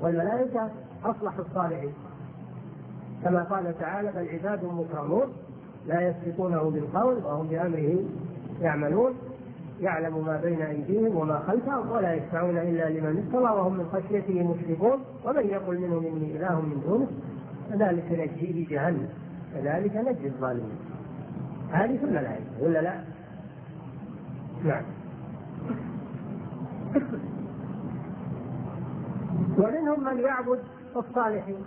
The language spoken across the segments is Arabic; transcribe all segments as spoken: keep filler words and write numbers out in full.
والملائكة أصلح الصالحين، كما قال تعالى: بل عباد مكرمون لا يسبقونه بالقول وهم بأمره يعملون، يعلم ما بين أيديهم وما خلفهم ولا يشفعون إلا لمن ارتضى وهم من خشيته مشفقون ومن يقل منهم إني إله من دونه كذلك نجزيه جهنم كذلك نجزي الظالمين. هذه في الملائكة ولا لا؟ نعم. ومنهم من يعبد الصالحين،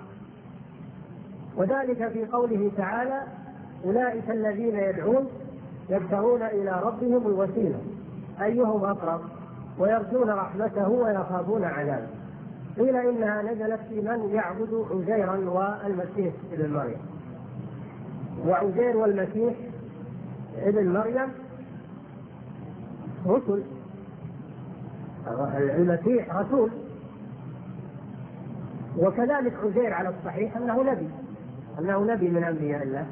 وذلك في قوله تعالى: أولئك الذين يدعون يبتغون إلى ربهم الوسيلة أيهم أقرب ويرجون رحمته ويخافون عذابه. قيل إنها نزلت في من يعبد عزيرا والمسيح ابن مريم. وعزير والمسيح ابن مريم رسل، المسيح رسول، وكذلك عزير على الصحيح أنه نبي أنه نبي من أنبياء الله.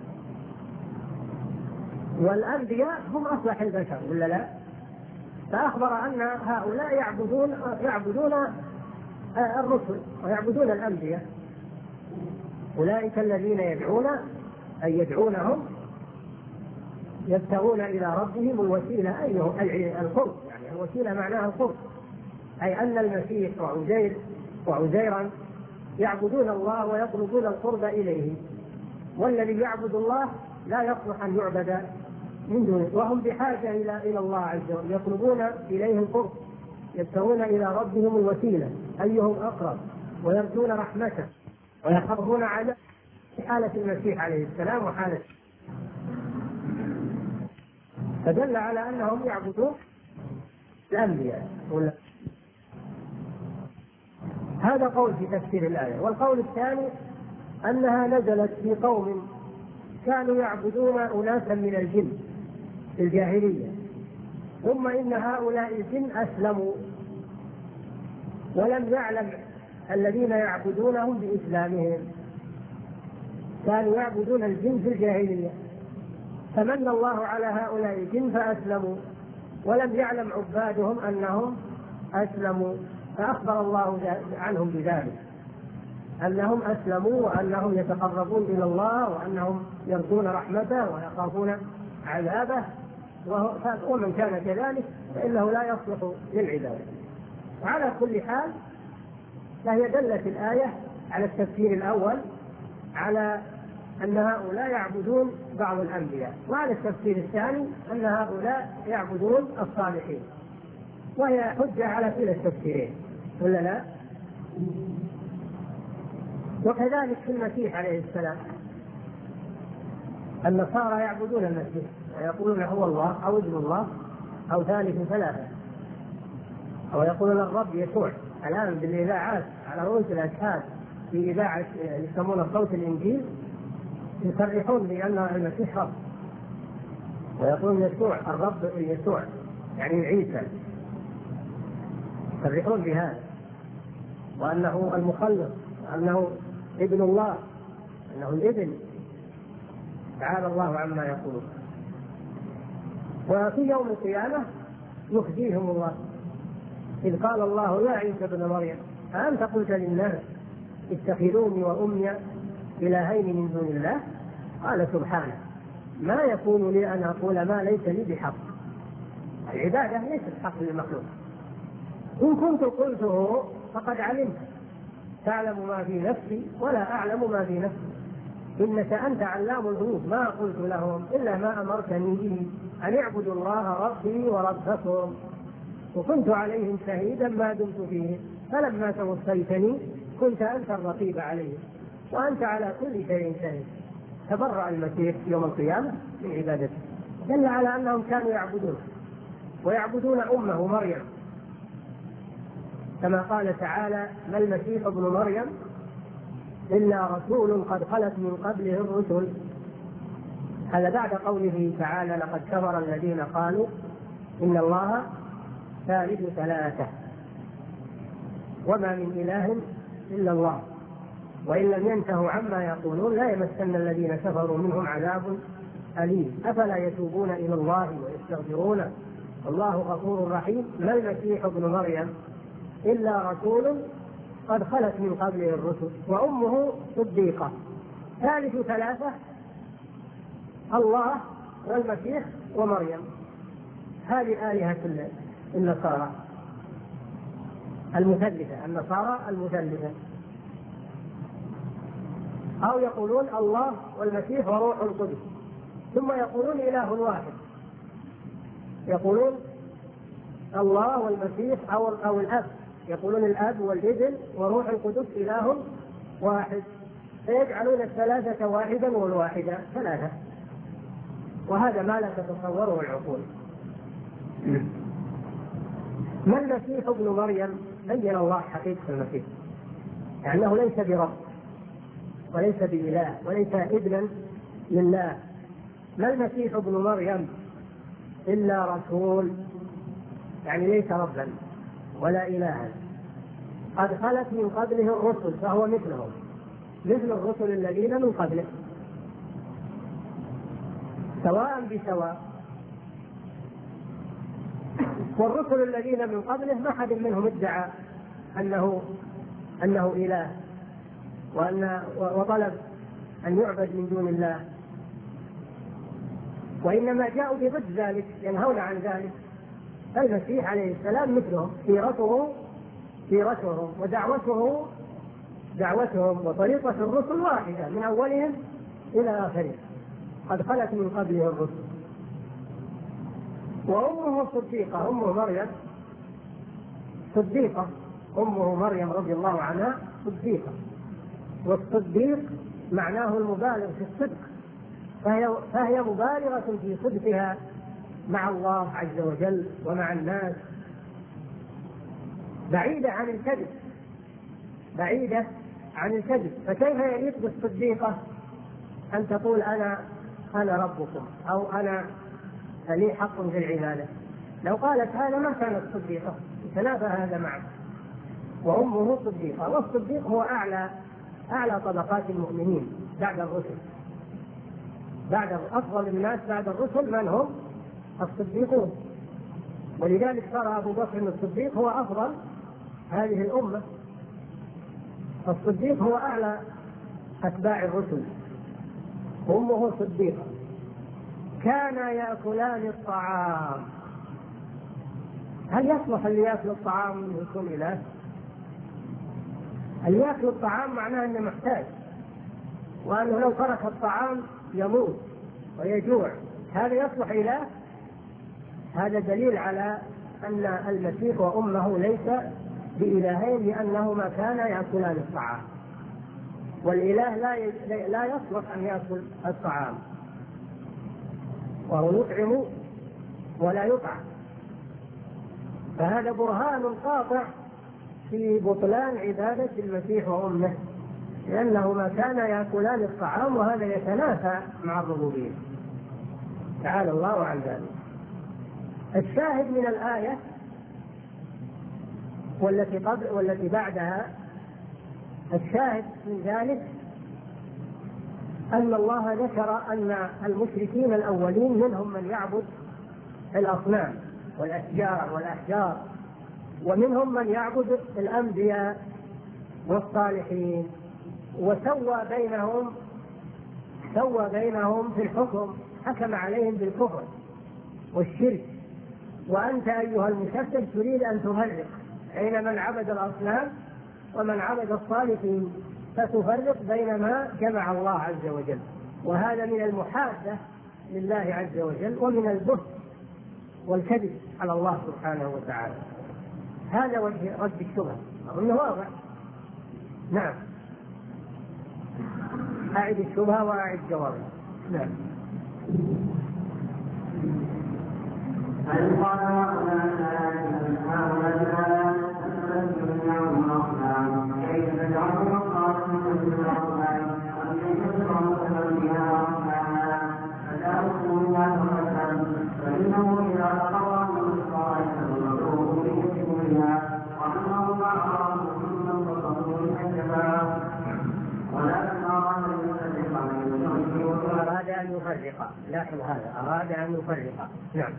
والأنبياء هم أصلح البشر ولا لا؟ فأخبر أن هؤلاء يعبدون يعبدون الرسل ويعبدون الأنبياء. أولئك الذين يدعون أي يدعونهم يبتغون إلى ربهم الوسيلة أيه القرب، يعني الوسيلة معناها القرب، أي أن المسيح وعزير وعزيرا يعبدون الله ويطلبون القرب إليه، والذي يعبد الله لا يصلح أن يعبد من دونه، وهم بحاجة إلى إلى الله عز وجل، يطلبون إليه القرب، يبتغون إلى ربهم الوسيلة أيهم أقرب ويرجون رحمته ويخافون على حالة المسيح عليه السلام وحالة، فدل على أنهم يعبدون الأنبياء. هذا قول في تفسير الآية. والقول الثاني أنها نزلت في قوم كانوا يعبدون أناسا من الجن في الجاهلية، ثم إن هؤلاء الجن أسلموا ولم يعلم الذين يعبدونهم بإسلامهم، كانوا يعبدون الجن في الجاهلية، فمن الله على هؤلاء الجن فأسلموا ولم يعلم عبادهم أنهم أسلموا، فأخبر الله عنهم بذلك أنهم أسلموا وأنهم يتقربون إلى الله وأنهم يرجون رحمته ويخافون عذابه، ومن كان كذلك فإنه لا يصلح للعبادة. وعلى كل حال فهي دلت الآية على التفسير الأول على أن هؤلاء يعبدون بعض الأنبياء، وعلى التفسير الثاني أن هؤلاء يعبدون الصالحين، وهي حجة على كلا التفسيرين ولا لا؟ وكذلك في المسيح عليه السلام النصارى يعبدون المسيح ويقولون هو الله أو ابن الله أو ثالث ثلاثة، أو يقولون الرب يسوع. الآن بالإذاعات على رؤوس الأشهاد في إذاعة يسمون صوت الإنجيل يصرحون بأن المسيح رب، ويقولون يسوع الرب يسوع يعني عيسى، يصرحون بهذا وأنه المخلص وأنه ابن الله، أنه الابن، تعالى الله عما يقولون. وفي يوم القيامة يخزيهم الله، إذ قال الله يا عيسى ابن مريم أأنت قلت للناس اتخذوني وأمي إلهين من دون الله؟ قال سبحانه ما يكون لي أن أقول ما ليس لي بحق. العبادة ليست حق للمخلوق، إن كنت قلته فقد علمت، تعلم ما في نفسي ولا أعلم ما في نفسي، إنك أنت علام الغيوب، ما قلت لهم إلا ما أمرتني به أن اعبدوا الله ربي وربكم، وكنت عليهم شهيدا ما دمت فيهم، فلما توفيتني كنت أنت الرقيب عليهم وأنت على كل شيء شهيد. تبرأ المسيح يوم القيامة من عبادته، دل على أنهم كانوا يعبدون ويعبدون أمه مريم، كما قال تعالى ما المسيح ابن مريم إلا رسول قد خلت من قبله الرسل. هذا بعد قوله تعالى لقد كفر الذين قالوا إن الله ثالث ثلاثة وما من إله إلا الله وإن لم ينتهوا عما يقولون لا يمسن الذين كفروا منهم عذاب أليم أفلا يتوبون إلى الله ويستغفرونه والله غفور رحيم. ما المسيح ابن مريم إلا رسول قد خلت من قبله الرسل وأمه صديقة. ثالث ثلاثة الله والمسيح ومريم. هذه آلهة النصارى المثلثة، النصارى المثلثة. أو يقولون الله والمسيح وروح القدس، ثم يقولون إله واحد، يقولون الله والمسيح أو أو الأب، يقولون الأب والابن وروح القدس إله واحد، فيجعلون الثلاثة واحدا والواحدة ثلاثة، وهذا ما لا تتصوره العقول. ما المسيح ابن مريم؟ بين الله حقيقة المسيح، لأنه ليس برب وليس بإله وليس ابنا لله. ما المسيح ابن مريم إلا رسول، يعني ليس ربا ولا إلها، قد خلت من قبله الرسل فهو مثلهم، مثل الرسل الذين من قبله، سواء بسواء. والرسل الذين من قبله ما حد منهم ادعى أنه أنه إله وأن وطلب أن يعبد من دون الله، وإنما جاءوا بضد ذلك، ينهون عن ذلك. المسيح عليه السلام مثلهم، سيرته سيرتهم ودعوته دعوتهم، وطريقة الرسل واحدة من أولهم إلى آخرهم، قد خلت من قبله الرسل. وأمه صديقة، أمه مريم صديقة، أمه مريم رضي الله عنها صديقة، والصديق معناه المبالغ في الصدق، فهي, فهي مبالغة في صدقها مع الله عز وجل ومع الناس، بعيدة عن الكذب، بعيدة عن الكذب. فكيف يليق بالصديقة أن تقول أنا أنا ربكم أو أنا لي حق في العبادة؟ لو قالت هذا ما كانت صديقة، تنافى هذا معه. وأمه صديقة، والصديق هو أعلى أعلى طبقات المؤمنين بعد الرسل، بعد أفضل الناس بعد الرسل من هم؟ الصديقون. ولذلك صار أبو بكر الصديق هو أفضل هذه الأمة. الصديق هو أعلى أتباع الرسل. أمه صديقة. كانا يأكلان الطعام. هل يصلح اللي يأكل الطعام أنه يكون إله؟ اللي يأكل الطعام معناه أنه محتاج، وأنه لو ترك الطعام يموت ويجوع. هذا يصلح إله؟ هذا دليل على أن المسيح وأمه ليس بإلهين، لأنهما كانا يأكلان الطعام، والإله لا لا يصلح أن يأكل الطعام، وهو يطعم ولا يطعم. فهذا برهان قاطع في بطلان عبادة المسيح وأمه، لأنهما كانا يأكلان الطعام، وهذا يتنافى مع الربوبية، تعالى الله عن ذلك. الشاهد من الآية والتي قبل والتي بعدها، الشاهد من ذلك أن الله ذكر أن المشركين الأولين منهم من يعبد الأصنام والأشجار والأحجار، ومنهم من يعبد الأنبياء والصالحين، وسوى بينهم سوى بينهم في الحكم، حكم عليهم بالكفر والشرك. وأنت أيها المشكك تريد أن تفرق بين من عبد الأصنام ومن عبد الصالحين، فتفرق بين ما جمع الله عز وجل، وهذا من المحادة لله عز وجل ومن البهت والكذب على الله سبحانه وتعالى. هذا وجه رد الشبهة، أظنه واضح. نعم، أعد الشبهة وأعد جوابها. نعم. أراد أن يفرق، لاحظ هذا، أراد أن يفرق. نعم.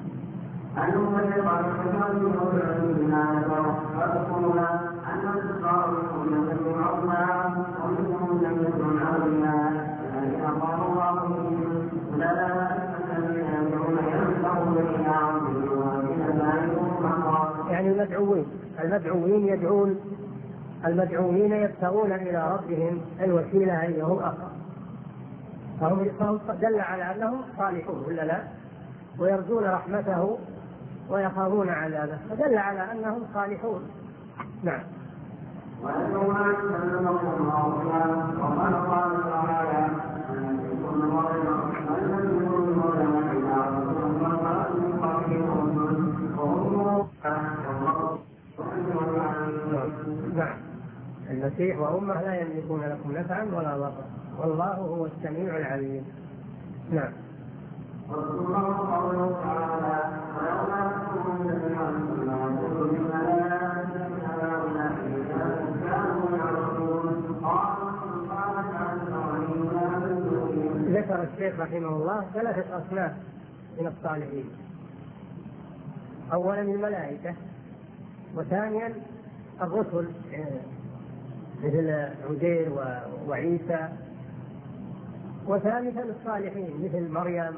أن يفرق بين الرسل بما ذكر، فاذكرنا أن المدعوين المدعوين يدعون المدعوين يبتغون إلى ربهم الوسيلة أيهم أقرب، فهم دل على أنهم صالحون ولا لا؟ ويرجون رحمته ويخافون عذابه، فدل على أنهم صالحون. نعم. نعم. المسيح وأمه لا يملكون لكم نفعا ولا ضرا والله هو السميع العليم. نعم. ذكر الشيخ رحمه الله ثلاثة أصناف من الصالحين: أولا الملائكة، وثانيا الرسل مثل عزير وعيسى، وثالثا الصالحين مثل مريم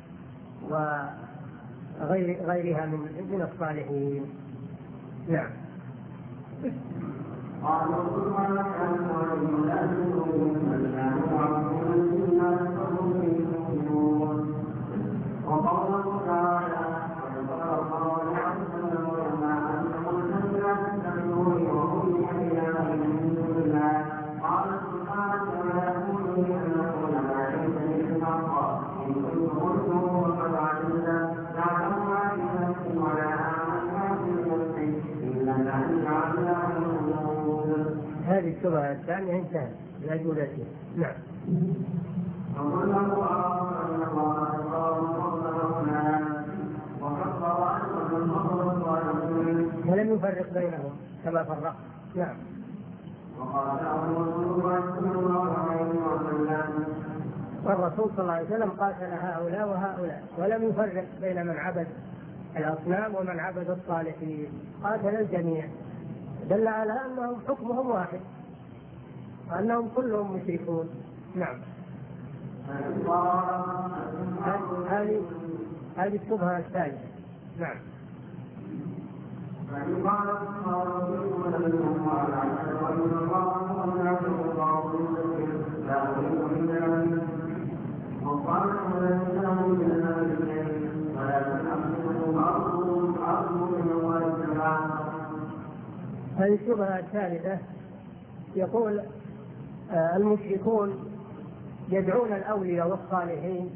وغير غيرها من من الصالحين. نعم. هذه الشبهة الثانية انتهت لأجولته. نعم. ولم يفرق بينهم كما فرق. نعم. والرسول صلى الله عليه وسلم قاتل هؤلاء وهؤلاء ولم يفرق بين من عبد الأصنام ومن عبد الصالحين، قاتل الجميع، دل على أنهم حكمهم واحد وأنهم كلهم مشركون. نعم. هذه هذه الشبهة الثالثة. نعم. هذه الشبهة الثالثة يقول آه المشركون يدعون الأولياء والصالحين،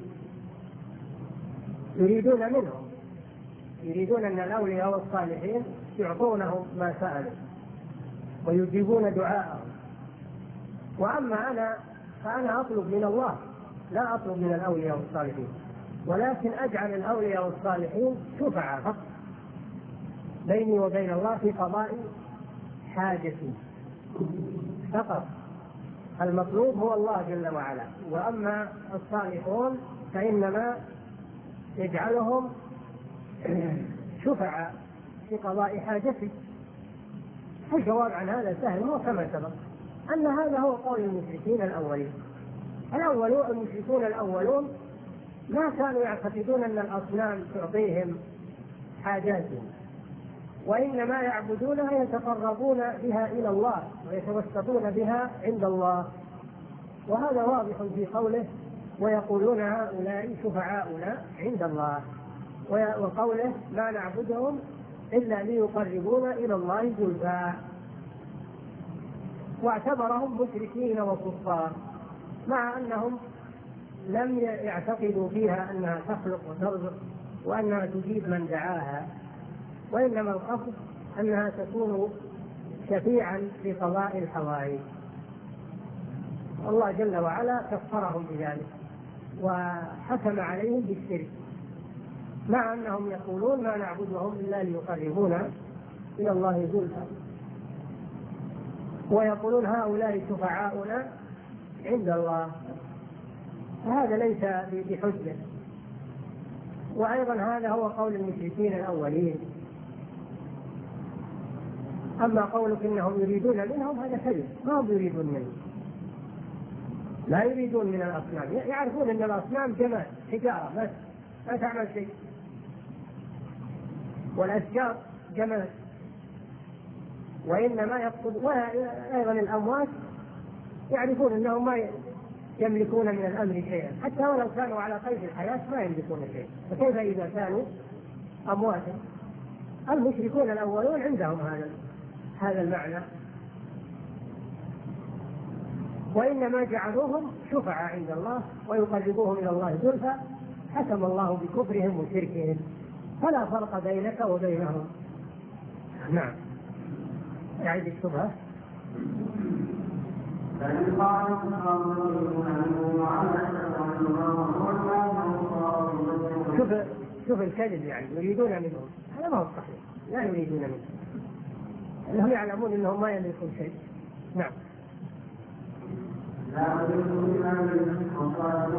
يريدون منهم يريدون أن الأولياء والصالحين يعطونهم ما سألوا ويجيبون دعاءهم، وأما أنا فأنا أطلب من الله لا أطلب من الأولياء والصالحين، ولكن أجعل الأولياء والصالحين شفعاء فقط بيني وبين الله في قضاء حاجتي فقط. المطلوب هو الله جل وعلا، وأما الصالحون فإنما يجعلهم شفعاء في قضاء حاجتي. الجواب عن هذا سهل وكما سبق أن هذا هو قول المشركين الأولين. الأولون المشركون الأولون ما كانوا يعتقدون أن الأصنام تعطيهم حاجاتهم، وإنما يعبدونها يتقربون بها إلى الله ويتوسطون بها عند الله، وهذا واضح في قوله ويقولون هؤلاء شفعاؤنا عند الله، وقوله ما نعبدهم إلا ليقربونا إلى الله زلفى، واعتبرهم مشركين وكفار مع أنهم لم يعتقدوا فيها أنها تخلق وترزق وأنها تجيب من دعاها، وإنما القصد أنها تكون شفيعا في قضاء الحوائج. الله جل وعلا كفرهم بذلك وحكم عليهم بالشرك، مع أنهم يقولون ما نعبدهم إلا ليقربونا إلى الله زلفى، ويقولون هؤلاء شفعاؤنا عند الله، فهذا ليس بحجة. وأيضا هذا هو قول المشركين الأولين. أما قولك إنهم يريدون منهم هذا كذب، ما هم يريدون منهم، لا يريدون من الأصنام، يعرفون أن الأصنام جمال حجارة بس ما تعمل شيء، والأشجار جمال وإنما يقصد. وأيضا الأموات يعرفون أنهم ما يملكون من الأمر شيئا، حتى ولو كانوا على قيد الحياة ما يملكون شيئا، فكيف إذا كانوا أمواتا؟ المشركون الأولون عندهم هذا هذا المعنى، وإنما جعلوهم شفعاء عند الله ويقربوهم إلى الله زلفى، حكم الله بكفرهم وشركهم، فلا فرق بينك وبينهم. نعم. يعيد الشبهة. شوف شوف الكذب، يعني يريدون منهم، هذا ما هو صحيح، لا يريدون منهم، انهم يعلمون انهم ما يملكون شيء. نعم. لا أريد إلا من وقال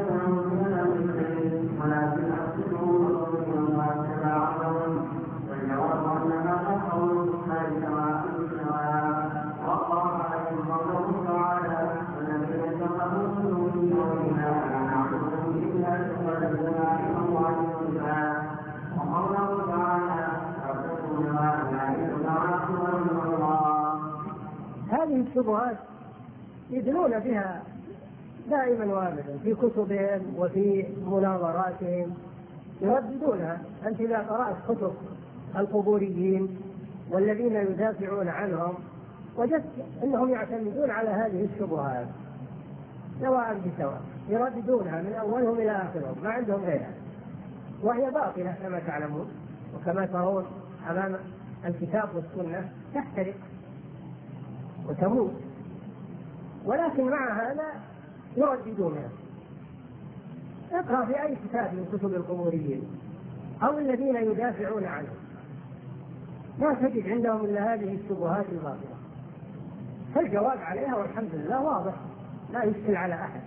ولكن أحسنوا وما تبعهم والجواب أنما تحول ذلك ما أنزلها وقال عليهم قوله تعالى والذين كفروا من دوننا لا نعبدهم إلا تقبلنا أموالهم وقوله تعالى فاتقوا ما لا يتبعهم الله. هذه الشبهات يدلون بها دائما وابدا في كتبهم وفي مناظراتهم، يرددونها. أنت إذا قرأت كتب القبوريين والذين يدافعون عنهم وجدت أنهم يعتمدون على هذه الشبهات سواء بسواء، يرددونها من أولهم إلى آخرهم، ما عندهم غيرها، وهي باطلة كما تعلمون وكما ترون أمام الكتاب والسنة تحترق وتموت، ولكن مع هذا يرددونها. اقرأ في أي كتاب من كتب القبوريين أو الذين يدافعون عنه ما تجد عندهم إلا هذه الشبهات الباطلة، فالجواب عليها والحمد لله واضح، لا يشكل على أحد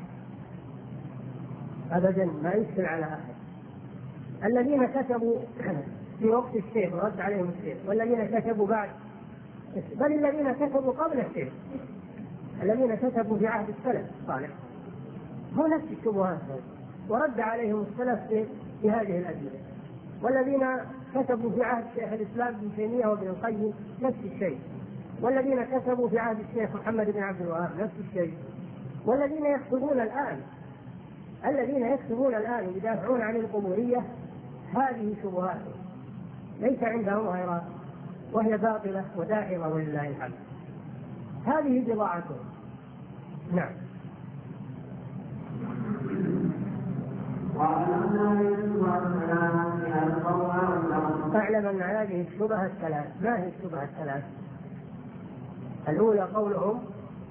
أبدا، ما يشكل على أحد. الذين كتبوا في وقت الشيخ رد عليهم الشيخ، والذين كتبوا بعد، بل الذين كتبوا قبل الشيخ، الذين كتبوا في عهد السلف الصالح هو نفس الشبهات ورد عليهم السلف في هذه الأدلة، والذين كتبوا في عهد شيخ الإسلام ابن تيمية وابن القيم نفس الشيء، والذين كتبوا في عهد الشيخ محمد بن عبد الوهاب نفس الشيء، والذين يكتبون الآن الذين يكتبون الآن يدافعون عن القبورية هذه شبهات ليس عندهم غيرها، وهي باطلة ودائرة ولله الحمد. هذه بضاعتهم. نعم. اعلم أن هذه الشبهة الثلاث. ما هي الشبهة الثلاث؟ الأولى قولهم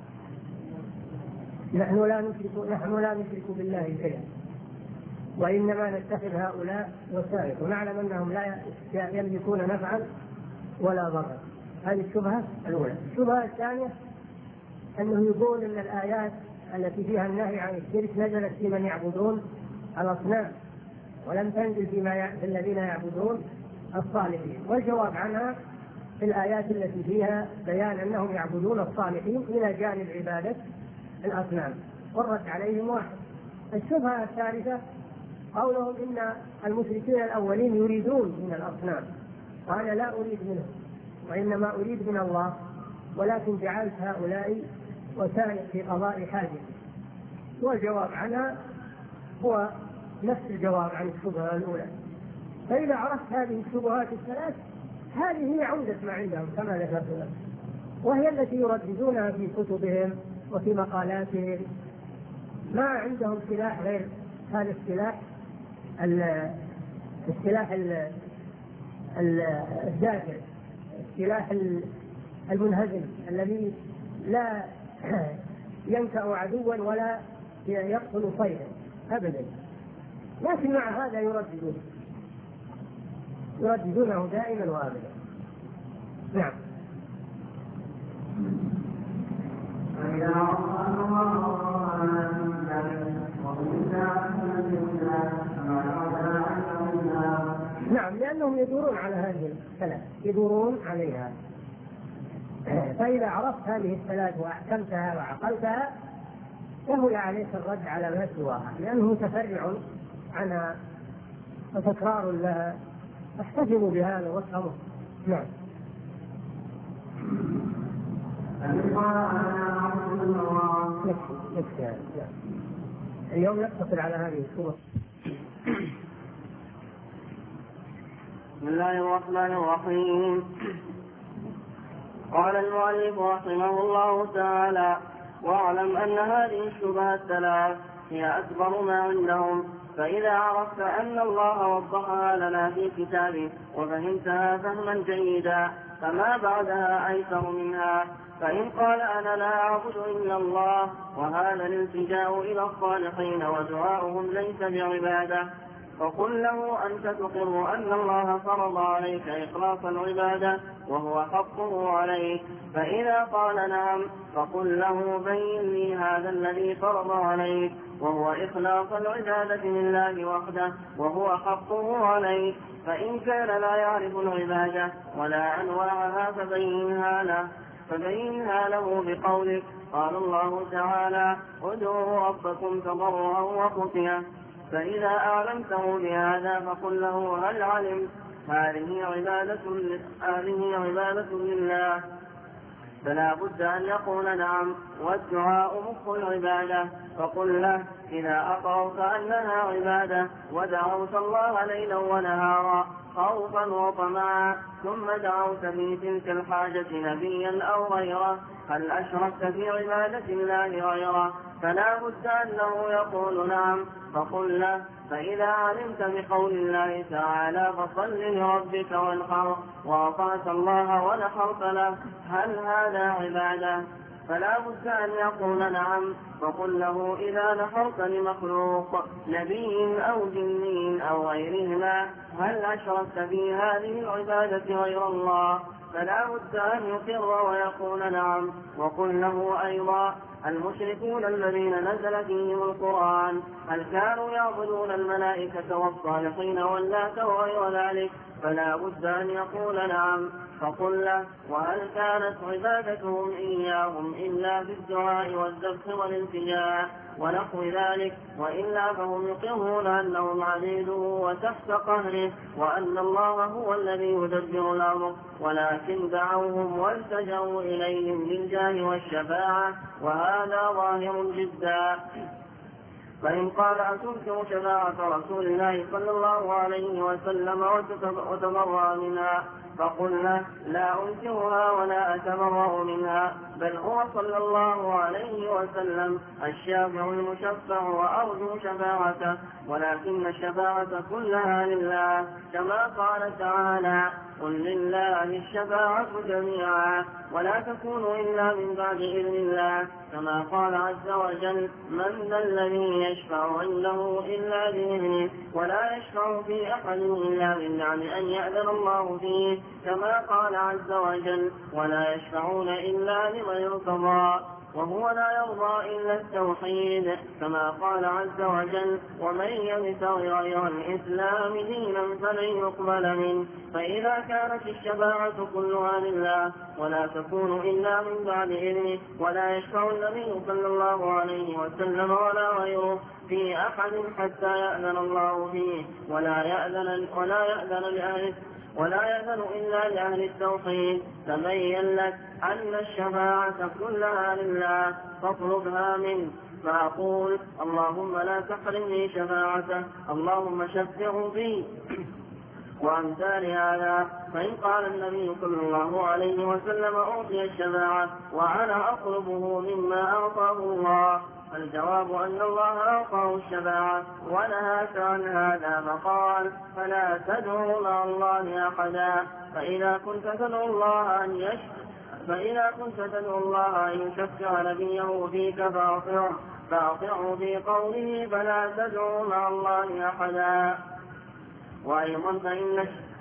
نحن لا نشرك نحن لا نشرك بالله شيئا وإنما نتخذ هؤلاء وسائط ونعلم أنهم لا يملكون نفعا ولا ضرا. هذه الشبهة الأولى. الشبهة الثانية أنه يقول أن الآيات التي فيها النهي عن الشرك نزلت في من يعبدون الأصنام ولم تنزل فيما في الذين يعبدون الصالحين، والجواب عنها في الآيات التي فيها بيان أنهم يعبدون الصالحين إلى جانب عبادة الأصنام، والرد عليهم واحد. الشبهة الثالثة قولهم إن المشركين الأولين يريدون من الأصنام، وأنا لا أريد منهم وإنما أريد من الله، ولكن جعلت هؤلاء وسائل في قضاء حاجة. والجواب عنها هو نفس الجواب عن الشبهة الأولى. فإذا عرفت هذه الشبهات الثلاث هذه هي عودة ما عندهم كما ذكرت لك، وهي التي يرددونها في كتبهم وفي مقالاتهم. ما عندهم سلاح غير هذا السلاح، السلاح الدافع، السلاح المنهزم الذي لا ينكأ عدوا ولا يقتل صيدا أبدا، لكن مع هذا يرددون يرددونه دائما وابدا. نعم. نعم، لأنهم يدورون على هذه الثلاث، يدورون عليها. فإذا عرفت هذه الثلاث وأحكمتها وعقلتها سهل عليك الرد على ما سواها، لأنه متفرع عنها وتكرار لها. احتفظوا بهذا وافهموا. نعم. اليوم نقتصر على هذه الصورة. بسم الله الرحمن الرحيم. قال المؤلف رحمه الله تعالى: واعلم أن هذه الشبهة الثلاث هي أكبر ما عندهم، فإذا عرفت أن الله وضحها لنا في كتابه وفهمتها فهما جيدا فما بعدها أيسر منها. فإن قال أنا لا أعبد إلا الله وهذا الالتجاء إلى الصالحين ودعاؤهم ليس بعبادة، فقل له أنت تقر أن الله فرض عليك إخلاص العبادة وهو حقه عليك. فإذا قال نعم فقل له بين لي هذا الذي فرض عليك وهو إخلاص العبادة لله وحده وهو حقه عليك. فإن كان لا يعرف العبادة ولا أنواعها فبينها له فبينها له بقولك قال الله تعالى: ادعوا ربكم تضرعا وخفيا. فإذا أعلمته بهذا فقل له هل علمت هذه عبادة هذه عبادة لله؟ فلا بد أن يقول نعم، والدعاء مخ العبادة. فقل له إذا أقررت أنها عبادة ودعوت الله ليلا ونهارا خوفا وطمعا ثم دعوت في تلك الحاجة نبيا أو غيره هل أشركت في عبادة الله غيره؟ فلا بد أنه يقول نعم. فقل له فإذا علمت بقول الله تعالى فصل لربك وانحر وأطعت الله ونحرت له هل هذا عبادة؟ فلا بد أن يقول نعم. فقل له إذا نحرت لمخلوق نبي أو جني أو غيرهما هل أشركت في هذه العبادة غير الله؟ فلا بد أن يقر ويقول نعم. وقل له أيضا المشركون الذين نزل فيهم القرآن هل كانوا يعبدون الملائكة والصالحين واللات وغير ذلك؟ فلا بد أن يقول نعم. فقل له وهل كانت عبادتهم إياهم إلا بالدعاء والذبح والالتجاء ونحو ذلك؟ وإلا فهم يقرون أنهم عبيده وتحت قهره وأن الله هو الذي يدبر الأمر، ولكن دعوهم والتجأوا إليهم بالجاه والشفاعة وهذا ظاهر جدا. فإن قال أتنكر شفاعة رسول الله صلى الله عليه وسلم وتبرأ منها فقلنا لا أنكرها ولا أتبرأ منها، بل هو صلى الله عليه وسلم الشافع المشفع وأرجو شفاعته، ولكن الشفاعة كلها لله كما قال تعالى قل لله الشفاعة جميعا ولا تكون إلا من بعد إذن الله، كما قال عز وجل من ذا الذي يشفع عنده إلا بإذنه ولا يشفع في أحد إلا من بعد أن يأذن الله فيه، كما قال عز وجل ولا يشفعون إلا لمن يرتضى وهو لا يرضى إلا التوحيد، كما قال عز وجل ومن يبتغ غير الإسلام دينا فلن يقبل منه. فإذا كانت الشفاعة كلها لله ولا تكون إلا من بعد إذنه ولا يشفع النبي صلى الله عليه وسلم ولا غيره في أحد حتى يأذن الله فيه ولا يأذن ولا يأذن لأهله ولا يأذن إلا لأهل التوحيد، تبين لك أن الشفاعة كلها لله فاطلبها منه. فأقول اللهم لا تحرمني شفاعته، اللهم شفعه بي وأمثال هذا. فإن قال النبي صلى الله عليه وسلم أعطي الشفاعة وأنا أطلبه مما أعطاه الله، الجواب أن الله أعطاه الشفاعة ونهاك عن هذا فقال فلا تدعوا مع الله أحدا. فإذا كنت تدعو الله أن يشفع فإذا كنت تدعو الله أن يشفع نبيه فيك فأطعه فأطعه في قوله فلا تدعوا مع الله أحدا. وأيضا فإن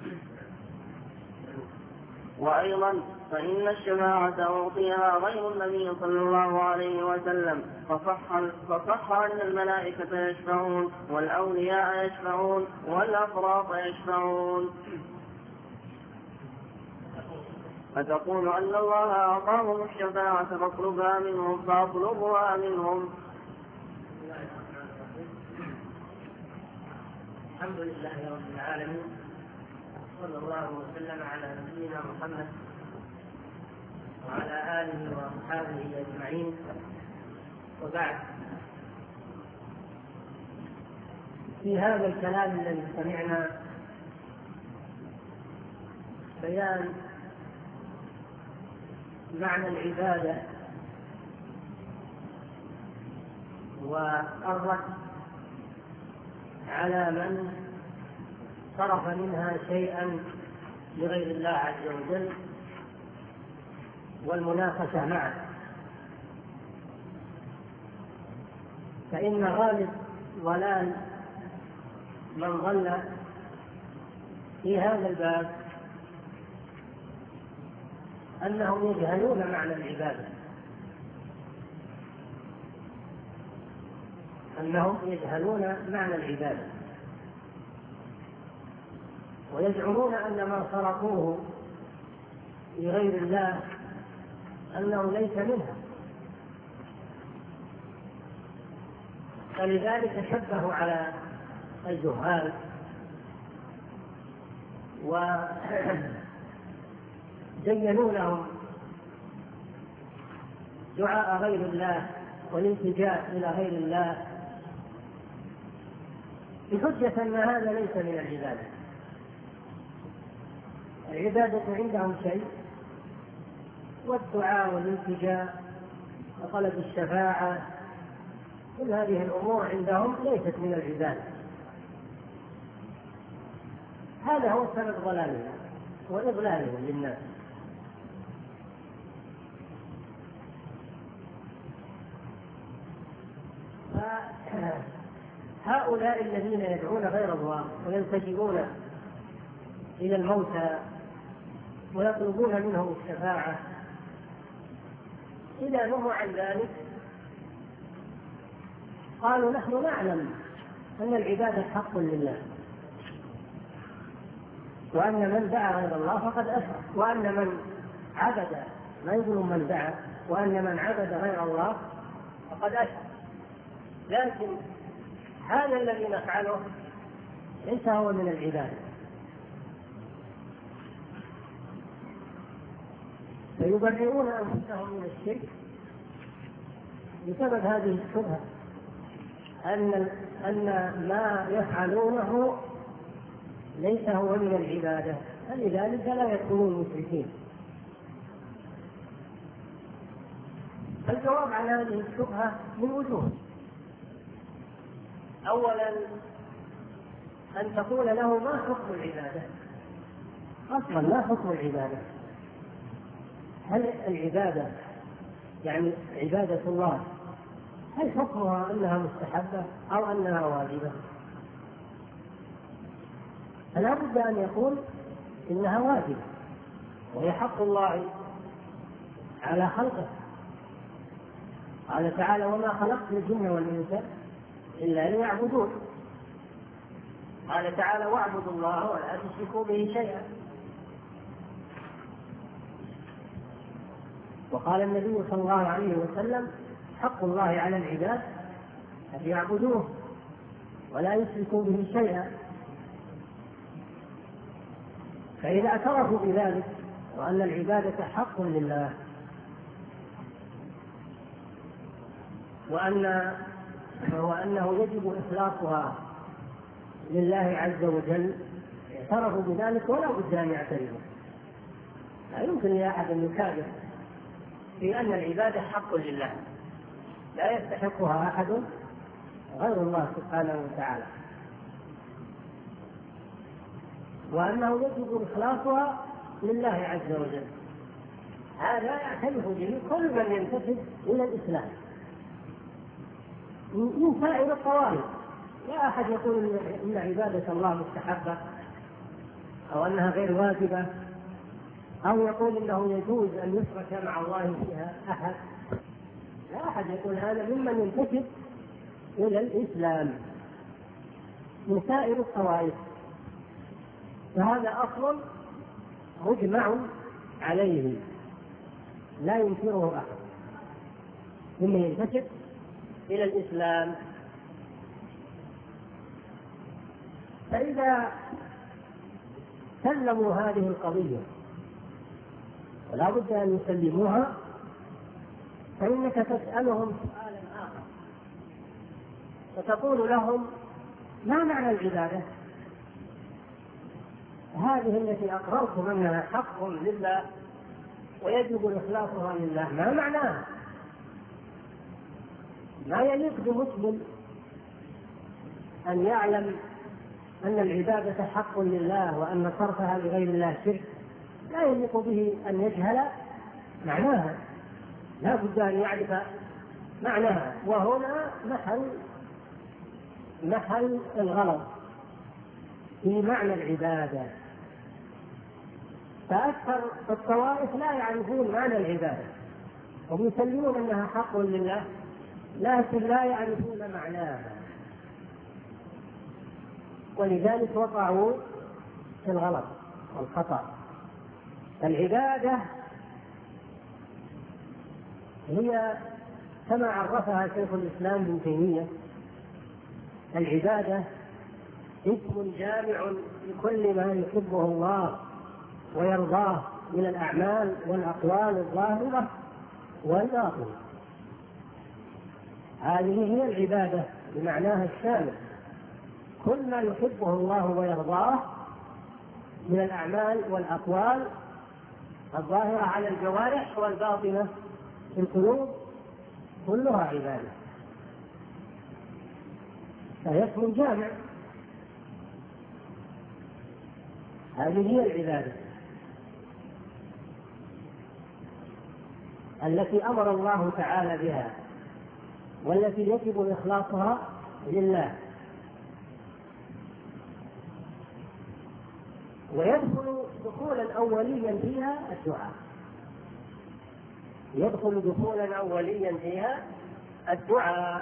وأيضا فإن الشفاعة أعطيها غير النبي صلى الله عليه وسلم فصح, فصح أن الملائكة يشفعون والأولياء يشفعون والأفراط يشفعون. فتقول أن الله أعطاهم الشفاعة فاطلبها منهم فاطلبها منهم. الحمد لله رب العالمين، صلى الله وسلم على نبينا محمد وعلى آله وأصحابه أجمعين، وبعد. في هذا الكلام الذي سمعنا بيان معنى العبادة والرد على من صرف منها شيئا لغير الله عز وجل، والمناقشة معه. فإن غالب ضلال من ضل في هذا الباب أنهم يجهلون معنى العبادة، أنهم يجهلون معنى العبادة ويزعمون أن ما صرفوه لغير الله أنه ليس منها، فلذلك شبهوا على الجهال وزينوا لهم دعاء غير الله والالتجاء إلى غير الله بحجة أن هذا ليس من العبادة. العبادة عندهم شيء، والدعاء والالتجاء وطلب الشفاعة كل هذه الأمور عندهم ليست من العبادة. هذا هو سبب ضلالهم وإضلالهم للناس. هؤلاء الذين يدعون غير الله ويلتجئون إلى الموتى ويطلبون منهم الشفاعة، إذا نهوا عن ذلك قالوا نحن نعلم أن العبادة حق لله، وأن من دعا غير الله فقد أشرك، وأن من عبد، ما يقول من دعا، وأن من عبد غير الله فقد أشرك. لكن هذا الذي نفعله ليس هو من العبادة، فيبرئون أنفسهم من الشرك بسبب هذه الشبهة أن أن ما يفعلونه ليس هو من العبادة، فلذلك لا يكونون مشركين. الجواب على هذه الشبهة من وجوه. أولا أن تقول له ما حكم العبادة؟ أصلا ما حكم العبادة؟ هل العبادة يعني عبادة الله هل حكمها أنها مستحبة أو أنها واجبة؟ فلا بد أن يقول إنها واجبة، وهي حق الله على خلقه. قال تعالى وما خلقت الجن والإنس إلا ليعبدون. قال تعالى واعبدوا الله ولا تشركوا به شيئا. وقال النبي صلى الله عليه وسلم حق الله على العباد أن يعبدوه ولا يشركوا به شيئا. فإذا اعترفوا بذلك وأن العبادة حق لله، وأن وأنه يجب إخلاصها لله عز وجل، اعترفوا بذلك ولا بد أن يعترفوا. لا يمكن لأحد أن يكابر في أن العبادة حق لله لا يستحقها أحد غير الله سبحانه وتعالى، وأنه يجب إخلاصها لله عز وجل. هذا يعترف به كل من ينتسب إلى الإسلام من سائر الطوائف. لا أحد يقول إن عبادة الله مستحبة أو أنها غير واجبة، أو يقول إنه يجوز أن يشرك مع الله فيها أحد. لا أحد يقول هذا ممن ينتسب إلى الإسلام من سائر الطوائف. فهذا أصل مجمع عليه لا ينكره أحد ممن ينتسب إلى الإسلام. فإذا سلموا هذه القضية ولا بد أن يسلموها، فإنك تسألهم سؤالا آخر وتقول لهم: ما معنى العبادة؟ هذه التي أقررتم أنها حق لله ويجب إخلاصها لله، ما معناها؟ ما يليق بمسلم أن يعلم أن العبادة حق لله وأن صرفها لغير الله شرك، لا يليق به أن يجهل معناها، لا بد أن يعرف معناها. وهنا محل محل الغلط في معنى العبادة. فأكثر الطوائف لا يعرفون معنى العبادة، هم يسلمون أنها حق لله لكن لا يعرفون معناها، ولذلك وقعوا في الغلط والخطأ. العبادة هي كما عرفها شيخ الإسلام ابن تيمية: العبادة اسم جامع لكل ما يحبه الله ويرضاه من الأعمال والأقوال الظاهرة والباطنة. هذه هي العبادة بمعناها الشامل، كل ما يحبه الله ويرضاه من الأعمال والأقوال الظاهرة على الجوارح والباطنة في القلوب، كلها عبادة، فهي اسم جامع. هذه هي العبادة التي أمر الله تعالى بها والتي يجب إخلاصها لله. ويدخل دخولا أوليا فيها الدعاء، يدخل دخولا أوليا فيها الدعاء.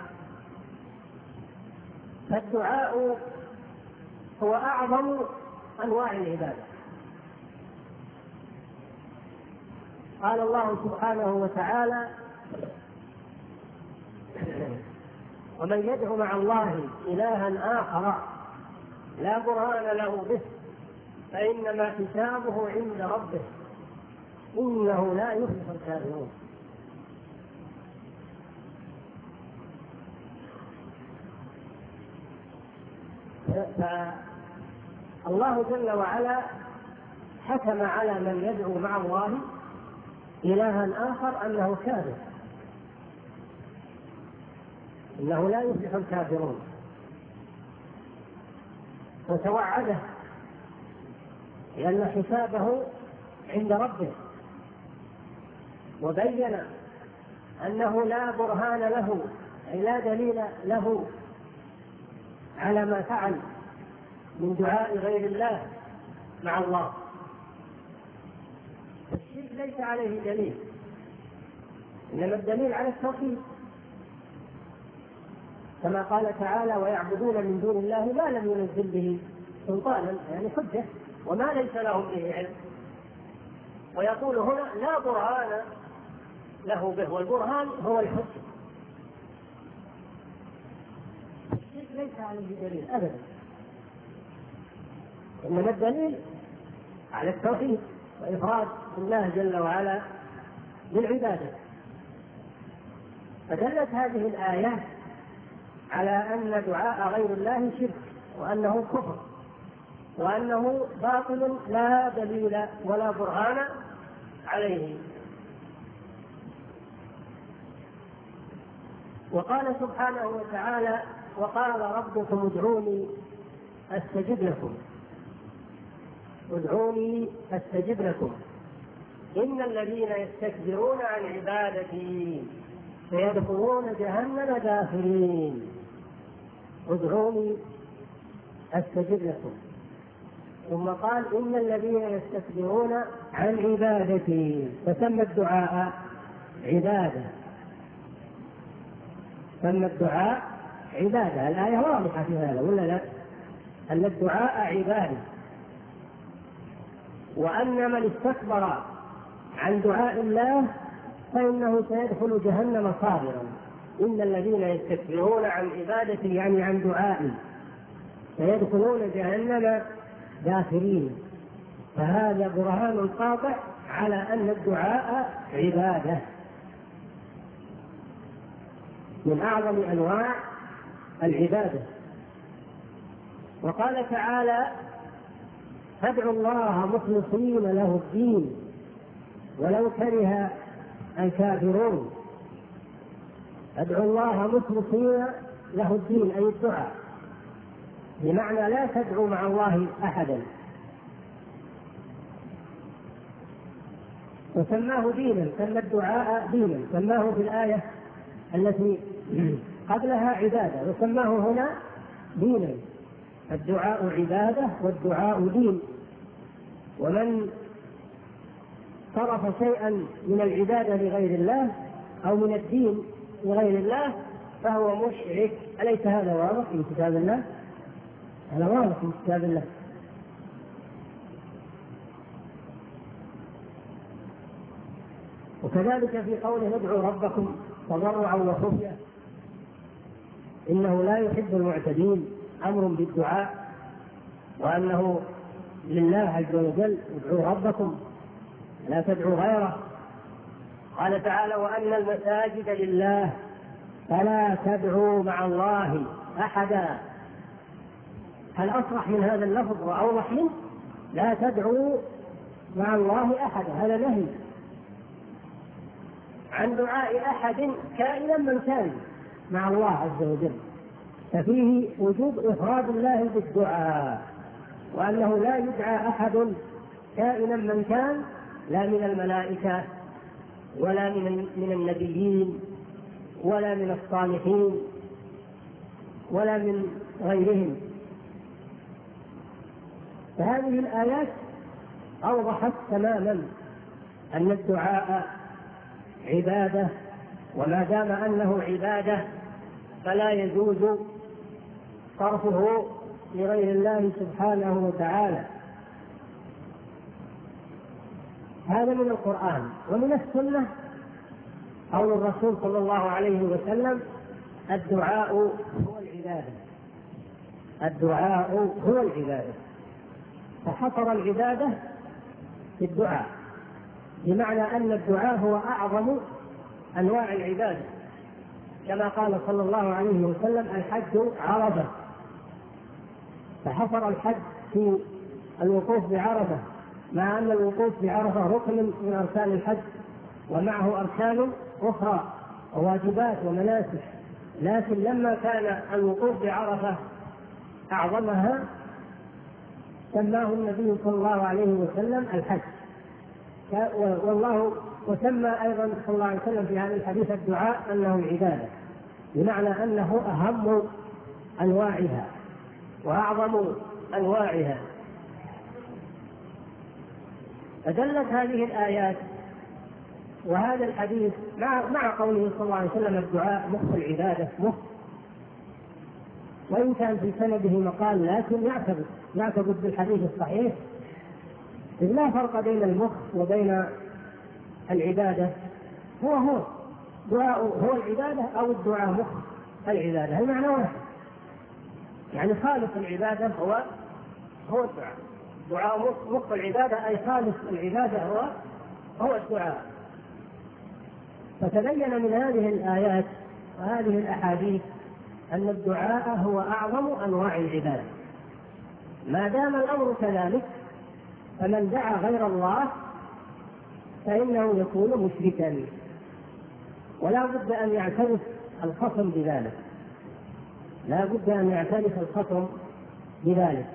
فالدعاء هو أعظم أنواع العبادة. قال الله سبحانه وتعالى: ومن يدعو مع الله إلها آخر لا برهان له به فإنما حسابه عند ربه إنه لا يفلح الكافرون. فالله جل وعلا حكم على من يدعو مع الله إلها آخر أنه كافر، إنه لا يفلح الكافرون، وتوعده لأن حسابه عند ربه، وبين أنه لا برهان له أي لا دليل له على ما فعل من دعاء غير الله مع الله. الشرك ليس عليه دليل، إنما الدليل على التوحيد، كما قال تعالى: ويعبدون من دون الله ما لم ينزل به سلطانا، يعني حجة وما ليس لهم به علم. ويقول هنا لا برهان له به، والبرهان هو الحجة. الشرك ليس عليه دليل أبدا، إنما الدليل على التوحيد وإفراد الله جل وعلا بالعبادة. فدلت هذه الآيات على أن دعاء غير الله شرك، وأنه كفر، وأنه باطل لا دليل ولا برهان عليه. وقال سبحانه وتعالى: وقال ربكم ادعوني أستجب لكم، ادعوني أستجب لكم إن الذين يستكبرون عن عبادتي سيدخلون جهنم داخرين. ادعوني أستجب لكم، ثم قال: إن الذين يستكبرون عن عبادتي، فسمى الدعاء عبادة، سمى الدعاء عبادة. الآية واضحة في هذا ولا لا؟ أن الدعاء عبادة، وأن من استكبر عن دعاء الله فإنه سيدخل جهنم صاغرا. إن الذين يستكبرون عن عبادتي يعني عن دعائي سيدخلون جهنم داخرين. فهذا برهان قاطع على أن الدعاء عبادة. من أعظم أنواع العبادة. وقال تعالى: فادعوا الله مخلصين له الدين ولو كره الكافرون. ادعوا الله مخلصين له الدين أي الدعاء، بمعنى لا تدعوا مع الله أحدا. وسماه دينا، سمى الدعاء دينا، سماه في الآية التي قبلها عبادة، وسماه هنا دينا. الدعاء عبادة والدعاء دين، ومن صرف شيئا من العبادة لغير الله أو من الدين لغير الله فهو مشرك. أليس هذا واضح في كتاب الله؟ هذا واضح في كتاب الله. وكذلك في قوله: ادعوا ربكم تضرعا وخفية إنه لا يحب المعتدين، أمر بالدعاء، وأنه لله عز وجل. ادعوا ربكم لا تدعوا غيره. قال تعالى: وأن المساجد لله فلا تدعوا مع الله أحدا. هل أصرح من هذا اللفظ وأوضح منه؟ لا تدعوا مع الله أحدا، هذا نهي عن دعاء أحد كائنا من كان مع الله عز وجل، ففيه وجوب إفراد الله بالدعاء، وأنه لا يدعى أحد كائنا من كان، لا من الملائكة ولا من من النبيين ولا من الصالحين ولا من غيرهم. فهذه الآيات أوضحت تماما أن الدعاء عبادة، وما دام أنه عبادة فلا يجوز صرفه لغير الله سبحانه وتعالى. هذا من القرآن. ومن السنة قول الرسول صلى الله عليه وسلم: الدعاء هو العبادة. الدعاء هو العبادة، فحصر العبادة في الدعاء، بمعنى أن الدعاء هو أعظم أنواع العبادة، كما قال صلى الله عليه وسلم: الحج عرفة، فحصر الحج في الوقوف بعرفة، مع أن الوقوف بعرفة ركن من أركان الحج ومعه أركان أخرى وواجبات ومناسك، لكن لما كان الوقوف بعرفة أعظمها سماه النبي صلى الله عليه وسلم الحج. والله وسمى أيضا صلى الله عليه وسلم في هذا الحديث الدعاء أنه عبادة، بمعنى أنه أهم أنواعها وأعظم أنواعها. فدلت هذه الآيات وهذا الحديث مع مع قوله صلى الله عليه وسلم: الدعاء مخ العبادة، مخ، وإن كان في سنده مقال لكن يعتقد يعتقد بالحديث الصحيح، إذ لا فرق بين المخ وبين العبادة. هو هو دعاء هو العبادة أو الدعاء مخ العبادة، المعنى واحد، يعني خالص العبادة هو هو الدعاء. دعاء مخ, مخ العبادة أي خالص العبادة هو هو الدعاء. فتبين من هذه الآيات وهذه الأحاديث أن الدعاء هو أعظم أنواع العبادة. ما دام الأمر كذلك فمن دعا غير الله فإنه يكون مشركا، ولا بد أن يعترف الخصم بذلك، لا بد أن يعترف الخصم بذلك.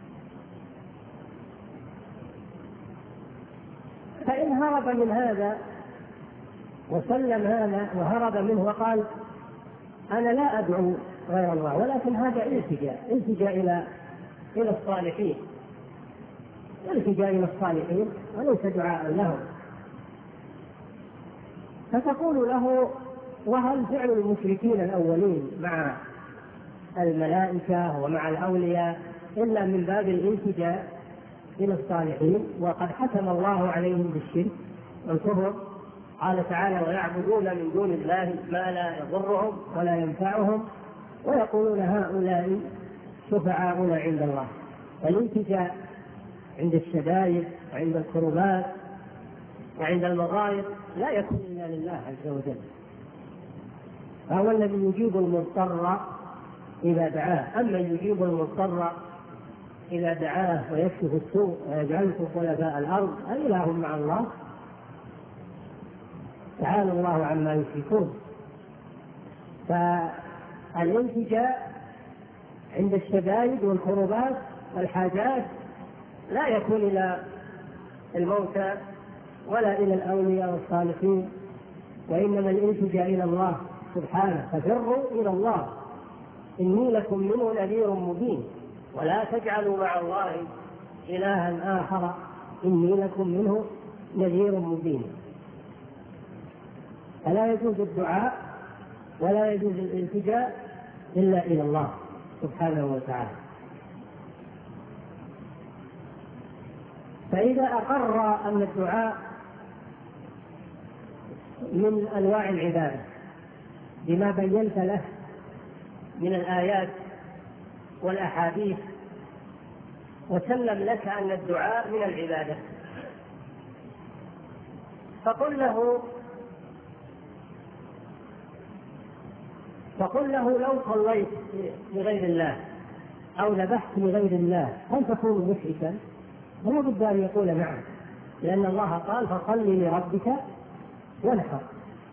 فإن هرب من هذا وسلم هذا وهرب منه وقال: أنا لا أدعو غير الله، ولكن هذا التجاء التجاء إلى إلى الصالحين، التجاء إلى الصالحين وليس دعاء لهم، فتقول له: وهل فعل المشركين الأولين مع الملائكة ومع الأولياء إلا من باب الالتجاء إلى الصالحين؟ وقد حكم الله عليهم بالشرك والكفر. قال تعالى: ويعبدون من دون الله ما لا يضرهم ولا ينفعهم ويقولون هؤلاء شفعاؤنا عند الله. فالالتجاء عند الشدائد وعند الكربات وعند المضايق لا يكون إلا لله عز وجل. فهو الذي يجيب المضطر إذا دعاه. أما يجيب المضطر إذا دعاه ويكشف السوء ويجعلكم خلفاء الأرض أإله مع الله؟ تعالى الله عما يشركون. فالالتجاء عند الشدائد والكربات والحاجات لا يكون إلى الموتى ولا إلى الأولياء والصالحين، وإنما الالتجاء إلى الله سبحانه. ففروا إلى الله إني لكم منه نذير مبين، ولا تجعلوا مع الله إلها آخر إني لكم منه نذير مبين. فلا يجوز الدعاء ولا يجوز الالتجاء إلا إلى الله سبحانه وتعالى. فإذا أقر أن الدعاء من أنواع العبادة بما بينت له من الآيات والأحاديث، وسلم لك أن الدعاء من العبادة، فقل له فقل له لو صليت لغير الله أو ذبحت لغير الله هل تكون مشركا؟ ولا بد أن يقول نعم، لأن الله قال فصل لربك وانحر.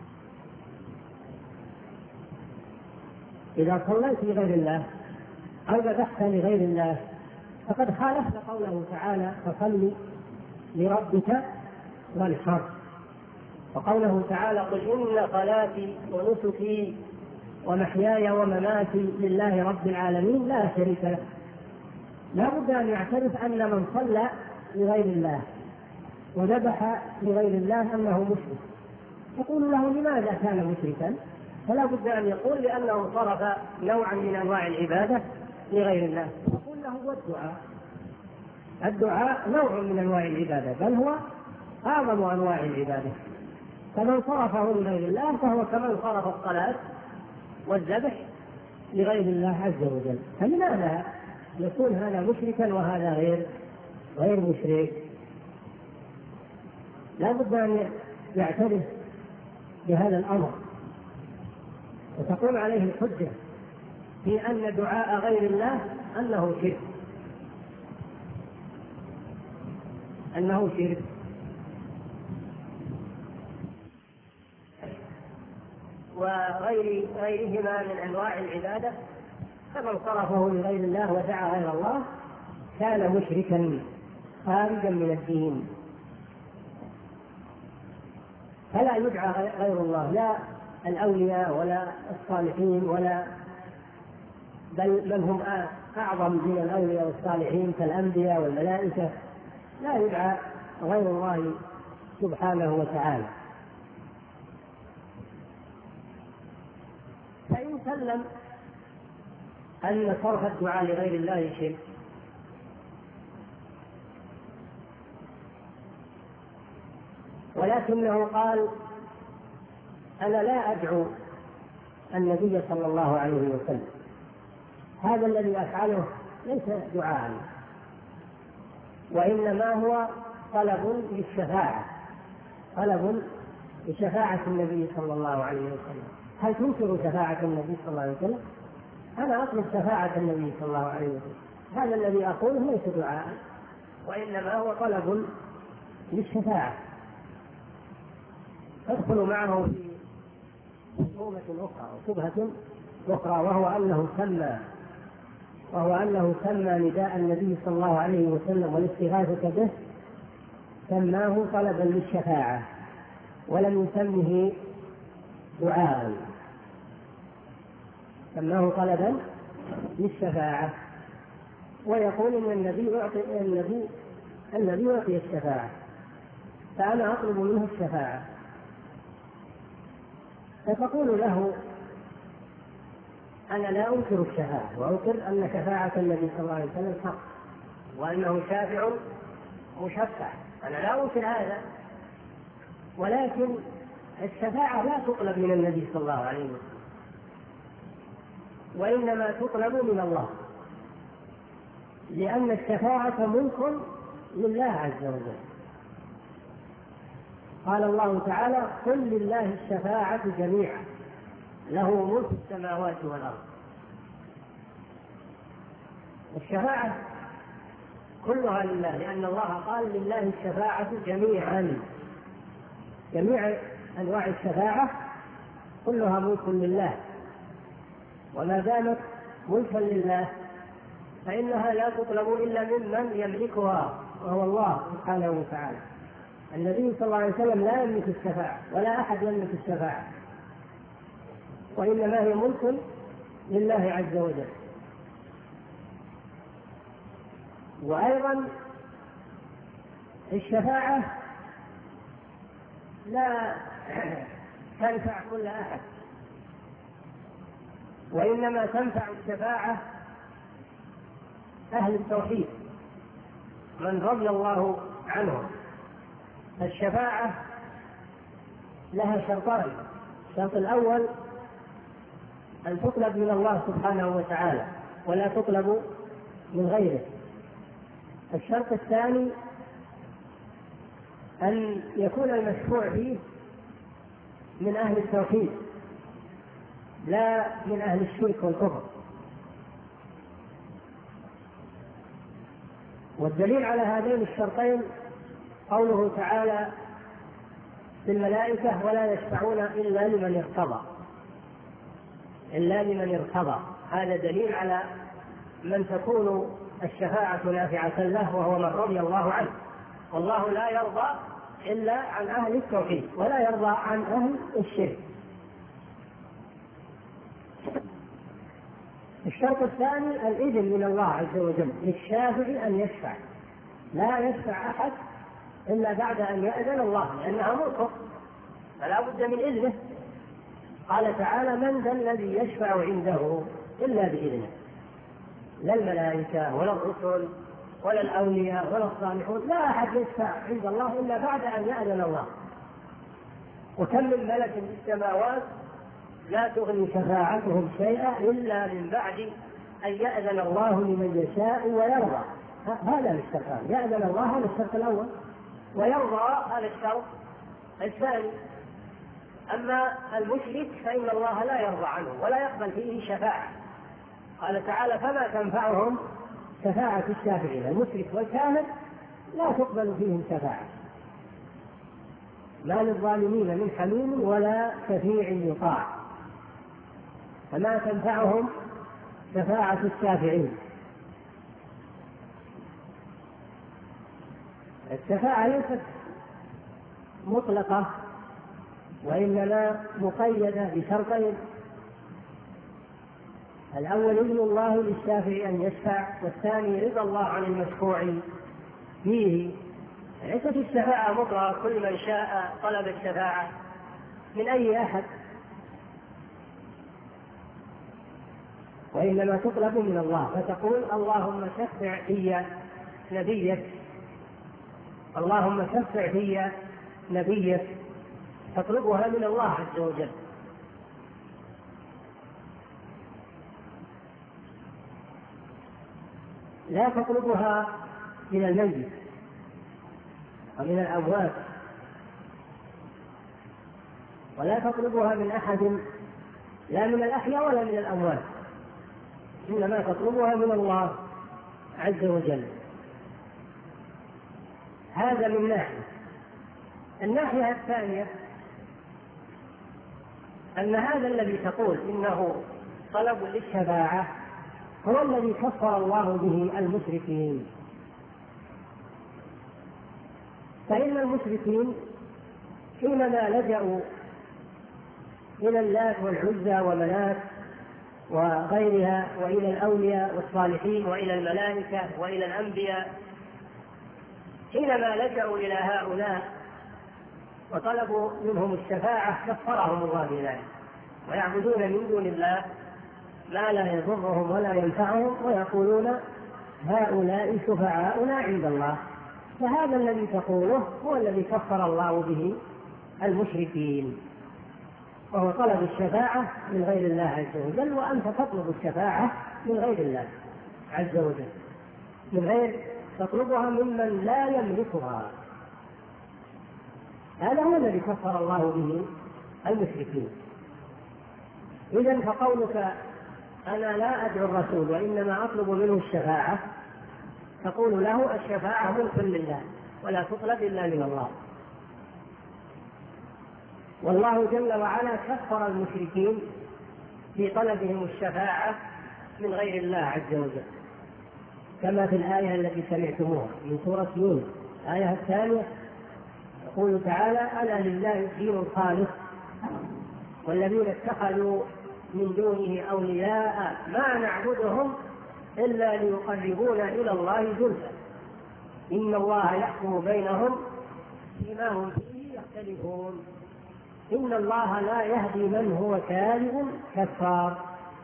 إذا صليت لغير الله أو ذبحت لغير الله فقد خالفت قوله تعالى فصل لربك وانحر. وقوله تعالى قل إن صلاتي ونسكي ومحياي ومماتي لله رب العالمين لا شريك له. لا بد أن يعترف أن من صلى لغير الله وذبح لغير الله أنه مشرك. يقول له لماذا كان مشركا؟ فلا بد أن يقول لأنه صرف نوعا من أنواع العبادة لغير الله. يقول له والدعاء الدعاء نوع من أنواع العبادة، بل هو أعظم أنواع العبادة. فمن صرفه لغير الله فهو كمن صرف الصلاة والذبح لغير الله عز وجل. فلماذا يكون هذا مشركا وهذا غير غير مشرك؟ لا بد أن يعترف بهذا الأمر وتقوم عليه الحجة في أن دعاء غير الله أنه شرك أنه شرك وغير غيرهما من أنواع العبادة. فمن صرفه لغير الله ودعا غير الله كان مشركا خارجا من الدين. فلا يدعى غير الله، لا الأولياء ولا الصالحين ولا بل من هم أعظم من الأولياء والصالحين كالأنبياء والملائكة، لا يدعى غير الله سبحانه وتعالى. فإن سلم أن صرف الدعاء لغير الله شرك ولكنه قال أنا لا أدعو النبي صلى الله عليه وسلم، هذا الذي أفعله ليس دعاء وإنما هو طلب للشفاعة، طلب لشفاعة النبي صلى الله عليه وسلم. هل تنكر شفاعة النبي صلى الله عليه وسلم؟ أنا أطلب شفاعة النبي صلى الله عليه وسلم، هذا الذي أقوله ليس دعاء وإنما هو طلب للشفاعة. تدخل معه في مفهومة أخرى وشبهة أخرى، وهو أنه سمى وهو أنه سمى نداء النبي صلى الله عليه وسلم والاستغاثة به سماه طلبا للشفاعة ولم يسمه دعاء، سماه طلبا للشفاعة. ويقول ان النبي يعطي النبي النبي يعطي الشفاعة، فأنا أطلب منه الشفاعة. فتقول له أنا لا أنكر الشفاعة وأنكر أن شفاعة النبي صلى الله عليه وسلم حق وأنه شافع مشفع، أنا لا أنكر هذا، ولكن الشفاعة لا تطلب من النبي صلى الله عليه وسلم وإنما تطلب من الله، لأن الشفاعة ملك لله عز وجل. قال الله تعالى قل لله الشفاعة جميعا له ملك السماوات والأرض. الشفاعة كلها لله، لأن الله قال لله الشفاعة جميعا، جميع أنواع الشفاعة كلها ملك لله، وما دامت ملكا لله فإنها لا تطلب إلا ممن يملكها وهو الله سبحانه وتعالى. النبي صلى الله عليه وسلم لا يملك الشفاعة ولا أحد يملك الشفاعة، وإنما هي ملك لله عز وجل. وأيضا الشفاعة لا تنفع كل أحد، وإنما تنفع الشفاعة أهل التوحيد من رضي الله عنهم. الشفاعة لها شرطان: الشرط الأول أن تطلب من الله سبحانه وتعالى ولا تطلب من غيره. الشرط الثاني أن يكون المشفوع فيه من أهل التوحيد لا من أهل الشرك والكفر. والدليل على هذين الشرطين قوله تعالى في الملائكة: ولا يشفعون إلا لمن ارتضى، إلا لمن ارتضى. هذا دليل على من تكون الشفاعة نافعة له وهو من رضي الله عنه، والله لا يرضى إلا عن أهل التوحيد ولا يرضى عن أهل الشرك. الشرط الثاني الإذن من الله عز وجل للشافع أن يشفع، لا يشفع أحد إلا بعد أن يأذن الله، لأنها ملكه فلا بد من إذنه. قال تعالى: من ذا الذي يشفع عنده إلا بإذنه. لا الملائكة ولا الرسل ولا الأولياء ولا الصالحون، لا أحد يشفع عند الله إلا بعد أن يأذن الله. وكم من ملك في السماوات لا تغني شفاعتهم شيئا إلا من بعد أن يأذن الله لمن يشاء ويرضى. هذا الشرط، يأذن الله هذا الشرط الأول، ويرضى هذا الشرط الثاني. أما المشرك فإن الله لا يرضى عنه ولا يقبل فيه شفاعة. قال تعالى: فما تنفعهم شفاعة الشافعين. المشرك والكافر لا تقبل فيهم شفاعة، لا للظالمين من حميم ولا شفيع يطاع. فما تنفعهم شفاعة الشافعين. الشفاعة ليست مطلقة، وإنما مقيدة بشرطين: الأول إذن الله للشافع أن يشفع، والثاني رضا الله عن المشفوع فيه. ليست الشفاعة مطلقة كل من شاء طلب الشفاعة من أي أحد، وإنما تطلب من الله، فتقول: اللهم شفع في نبيك، اللهم شفع في نبيك، تطلبها من الله عز وجل. لا تطلبها من الميت ومن الأموات، ولا تطلبها من أحد لا من الأحياء ولا من الأموات، إنما تطلبها من الله عز وجل. هذا من ناحية. الناحية الثانية أن هذا الذي تقول إنه طلب للشفاعة هو الذي كفر الله به المشركين. فإن المشركين حينما لجأوا إلى اللات والعزى ومنات وغيرها وإلى الأولياء والصالحين وإلى الملائكة وإلى الأنبياء، حينما لجأوا إلى هؤلاء وطلبوا منهم الشفاعة كفرهم الله بذلك، ويعبدون من دون الله ما لا يضرهم ولا ينفعهم، ويقولون: هؤلاء شفعاؤنا عند الله. فهذا الذي تقوله هو الذي كفر الله به المشركين، وهو طلب الشفاعة من غير الله عز وجل، وأنت تطلب الشفاعة من غير الله عز وجل، من غير تطلبها ممن لا يملكها. هذا هو الذي كفر الله به المشركين. إذن فقولك أنا لا أدعو الرسول وإنما أطلب منه الشفاعة، تقول له الشفاعة ملك لله ولا تطلب إلا من الله. والله جل وعلا كفر المشركين في طلبهم الشفاعة من غير الله عز وجل، كما في الآية التي سمعتموها من سورة يونس الآية الثانية، يقول تعالى ألا لله الدين الخالص والذين اتخذوا من دونه أولياء ما نعبدهم إلا ليقربونا إلى الله زلفى إن الله يحكم بينهم فيما هم فيه يختلفون إن الله لا يهدي من هو كاذب كفار.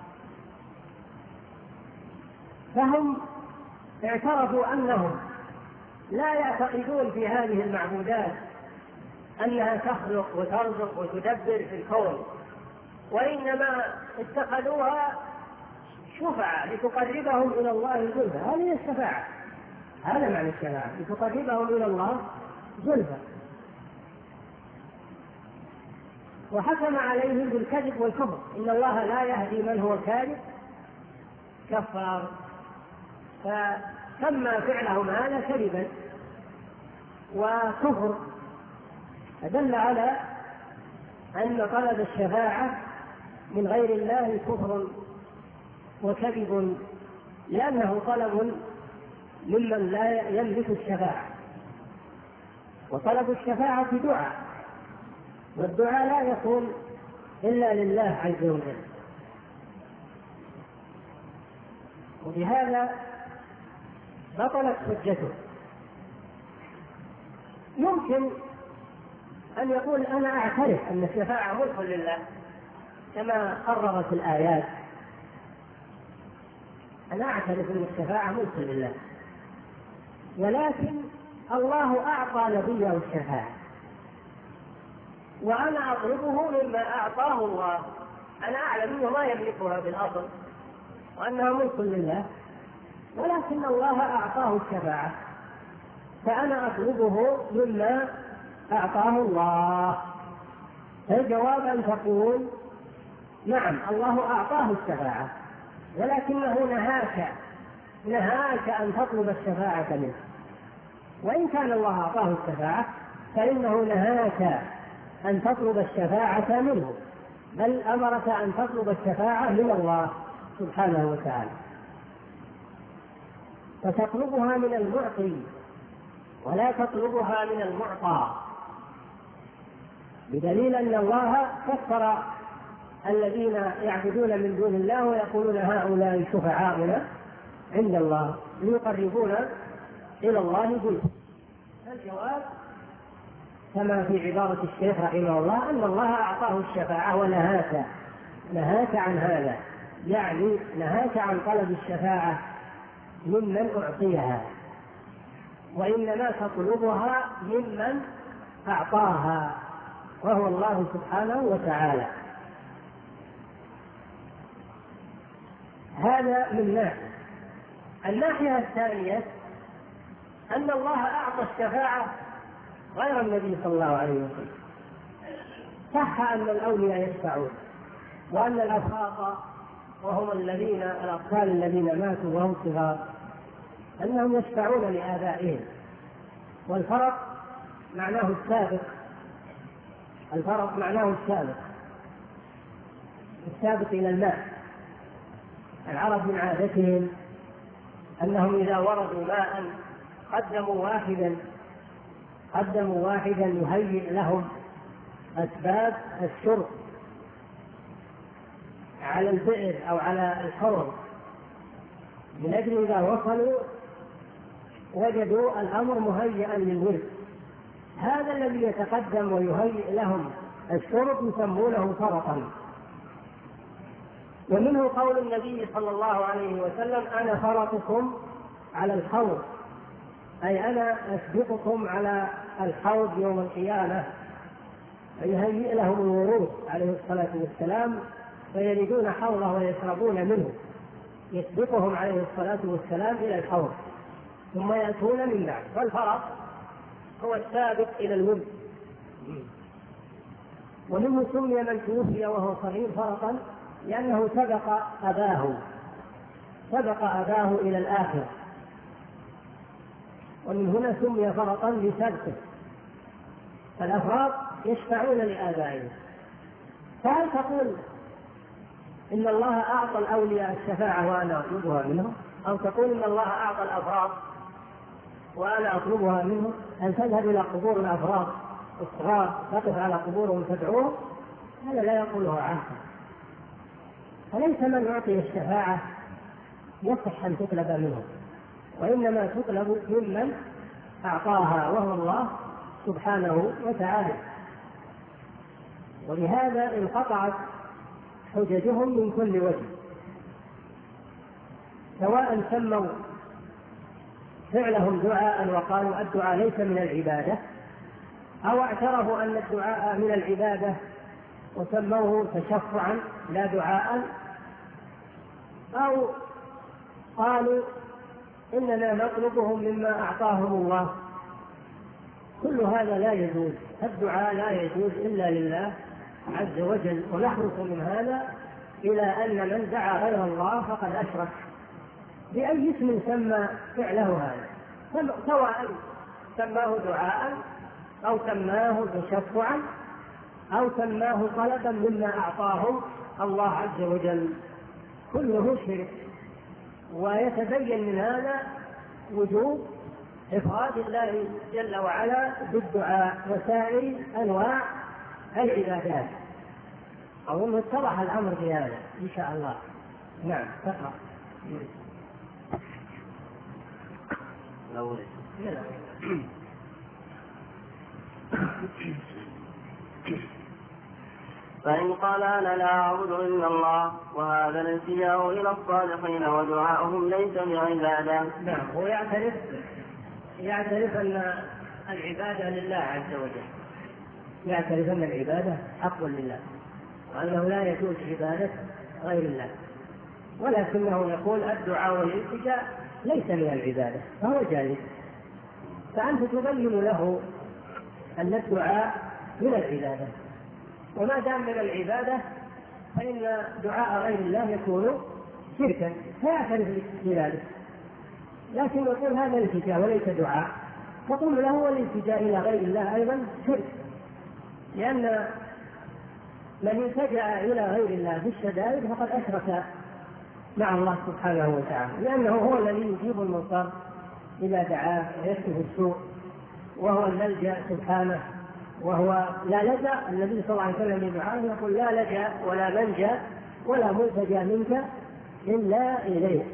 فهم اعترفوا أنهم لا يعتقدون في هذه المعبودات أنها تخلق وترزق وتدبر في الكون، وإنما اتخذوها شفعة لتقربهم إلى الله زلفى. هذه الشفاعة، هذا معنى الشفاعة، لتقربهم إلى الله زلفى. وحكم عليهم بالكذب والكفر إن الله لا يهدي من هو كاذب كفار، فسمى فعلهم هذا كذبا وكفر، فدل على أن طلب الشفاعة من غير الله كفر وكذب، لأنه طلب ممن لا يملك الشفاعة، وطلب الشفاعة دعاء، والدعاء لا يكون إلا لله عز وجل. وبهذا بطلت حجته. يمكن أن يقول أنا أعترف أن الشفاعة ملك لله كما قررت الآيات، أنا أعترف أن الشفاعة ملك لله، ولكن الله أعطى نبيه الشفاعة وأنا أطلبه مما أعطاه الله. أنا أعلم أنه ما يملكها بالأصل وأنها ملك لله، ولكن الله أعطاه الشفاعة فأنا أطلبه مما أعطاه الله. الجواب أن تقول نعم الله أعطاه الشفاعة، ولكنه نهاك نهاك أن تطلب الشفاعة منه. وإن كان الله أعطاه الشفاعة فإنه نهاك أن تطلب الشفاعة منه، بل أمرك أن تطلب الشفاعة من الله سبحانه وتعالى، فتطلبها من المعطي ولا تطلبها من المعطى، بدليل أن الله كفر الذين يعبدون من دون الله ويقولون هؤلاء شفعاؤنا عند الله ليقربونا إلى الله زلفى. الجواب كما في عبارة الشيخ رحمه الله أن الله أعطاه الشفاعة ونهاك نهاك عن هذا، يعني نهاك عن طلب الشفاعة ممن أعطيها، وإنما تطلبها ممن أعطاها وهو الله سبحانه وتعالى. هذا من ناحية. الناحية الثانية أن الله أعطى الشفاعة غير النبي صلى الله عليه وسلم. صح أن الأولياء يشفعون، وأن الأفراط وهم الذين الأطفال الذين ماتوا وهم صغار أنهم يشفعون لآبائهم، والفرق معناه السابق، الفرق معناه السابق السابق إلى الماء. العرب من عادتهم أنهم إذا وردوا ماء قدموا واحدا قدموا واحدا يهيئ لهم أسباب الشرب على البئر أو على الحوض، من أجل إذا وصلوا وجدوا الأمر مهيئا للورد. هذا الذي يتقدم ويهيئ لهم الشرب يسمونه فرطا. ومنه قول النبي صلى الله عليه وسلم أنا فرطكم على الحوض، أي أنا أسبقكم على الحوض يوم القيامة، يهيئ لهم الورود عليه الصلاة والسلام فيردون حوضه ويشربون منه، يسبقهم عليه الصلاة والسلام إلى الحوض ثم يأتون من بعد. والفرط هو السابق إلى الورد. ومنه سمي من توفي وهو صغير فرطا لأنه سبق أباه سبق أباه إلى الآخرة، ومن هنا سمي فرطا لسبقه، فالأفراط يشفعون لآبائهم. فهل تقول إن الله أعطى الأولياء الشفاعة وأنا أطلبها منهم، أو تقول إن الله أعطى الأفراط وأنا أطلبها منهم؟ أن تذهب إلى قبور الأفراط الصغار تقف على قبورهم تدعوهم؟ هذا لا يقوله عاقل. فليس من يعطي الشفاعة يصح أن تطلب منه، وإنما تطلب ممن أعطاها وهو الله سبحانه وتعالى. ولهذا انقطعت حججهم من كل وجه، سواء سموا فعلهم دعاء وقالوا الدعاء ليس من العبادة، أو اعترفوا أن الدعاء من العبادة وسموه تشفعا لا دعاء، أو قالوا إننا نطلبهم مما أعطاهم الله. كل هذا لا يجوز، الدعاء لا يجوز إلا لله عز وجل. ونحرص من هذا إلى أن من دعا غير الله فقد أشرك بأي اسم سمى فعله هذا، سواء سماه دعاء أو سماه تشفعا أو سماه طلبا مما أعطاه الله عز وجل، كله شرك. ويتبين من هذا وجوب إفراد الله جل وعلا بالدعاء وسائر أنواع العبادات. أظن اتضح الأمر في هذا إن شاء الله. نعم تقرأ. فإن قال أنا لا أعبد إلا الله، وهذا الالتجاء إلى الصالحين ودعاؤهم ليس بعبادة. نعم، هو يعترف يعترف أن العبادة لله عز وجل، يعترف أن العبادة حق لله، وأنه لا يجوز عبادة غير الله، ولكنه يقول الدعاء والالتجاء ليس من العبادة فهو جائز. فأنت تبين له أن الدعاء من العبادة، وما دام من العبادة فإن دعاء غير الله يكون شركا، فيعترف بذلك. لكن يقول هذا الالتجاء وليس دعاء، تقول له والالتجاء إلى غير الله أيضا شرك، لأن من التجأ إلى غير الله في الشدائد فقد أشرك مع الله سبحانه وتعالى، لأنه هو الذي يجيب المضطر إذا دعاه ويكشف السوء، وهو الملجأ سبحانه، وهو لا لجأ. النبي صلى الله عليه وسلم يدعاه يقول لا لجأ ولا منجأ ولا ملتجأ منك إلا إليه.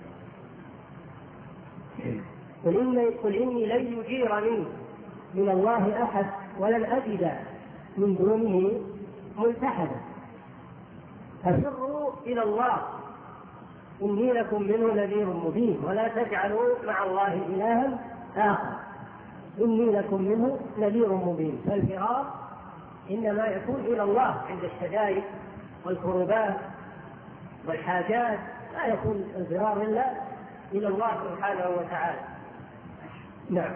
قل إني, قل إني لن يجيرني من الله أحد ولن أجد من دونه ملتحدا، فسروا إلى الله إني لكم منه نذير مبين، ولا تجعلوا مع الله إلها آخر إني لكم منه نذير مبين. فالفرار إنما يكون إلى الله عند الشدائد والكربات والحاجات، لا يكون الفرار إلا إلى الله سبحانه وتعالى. نعم.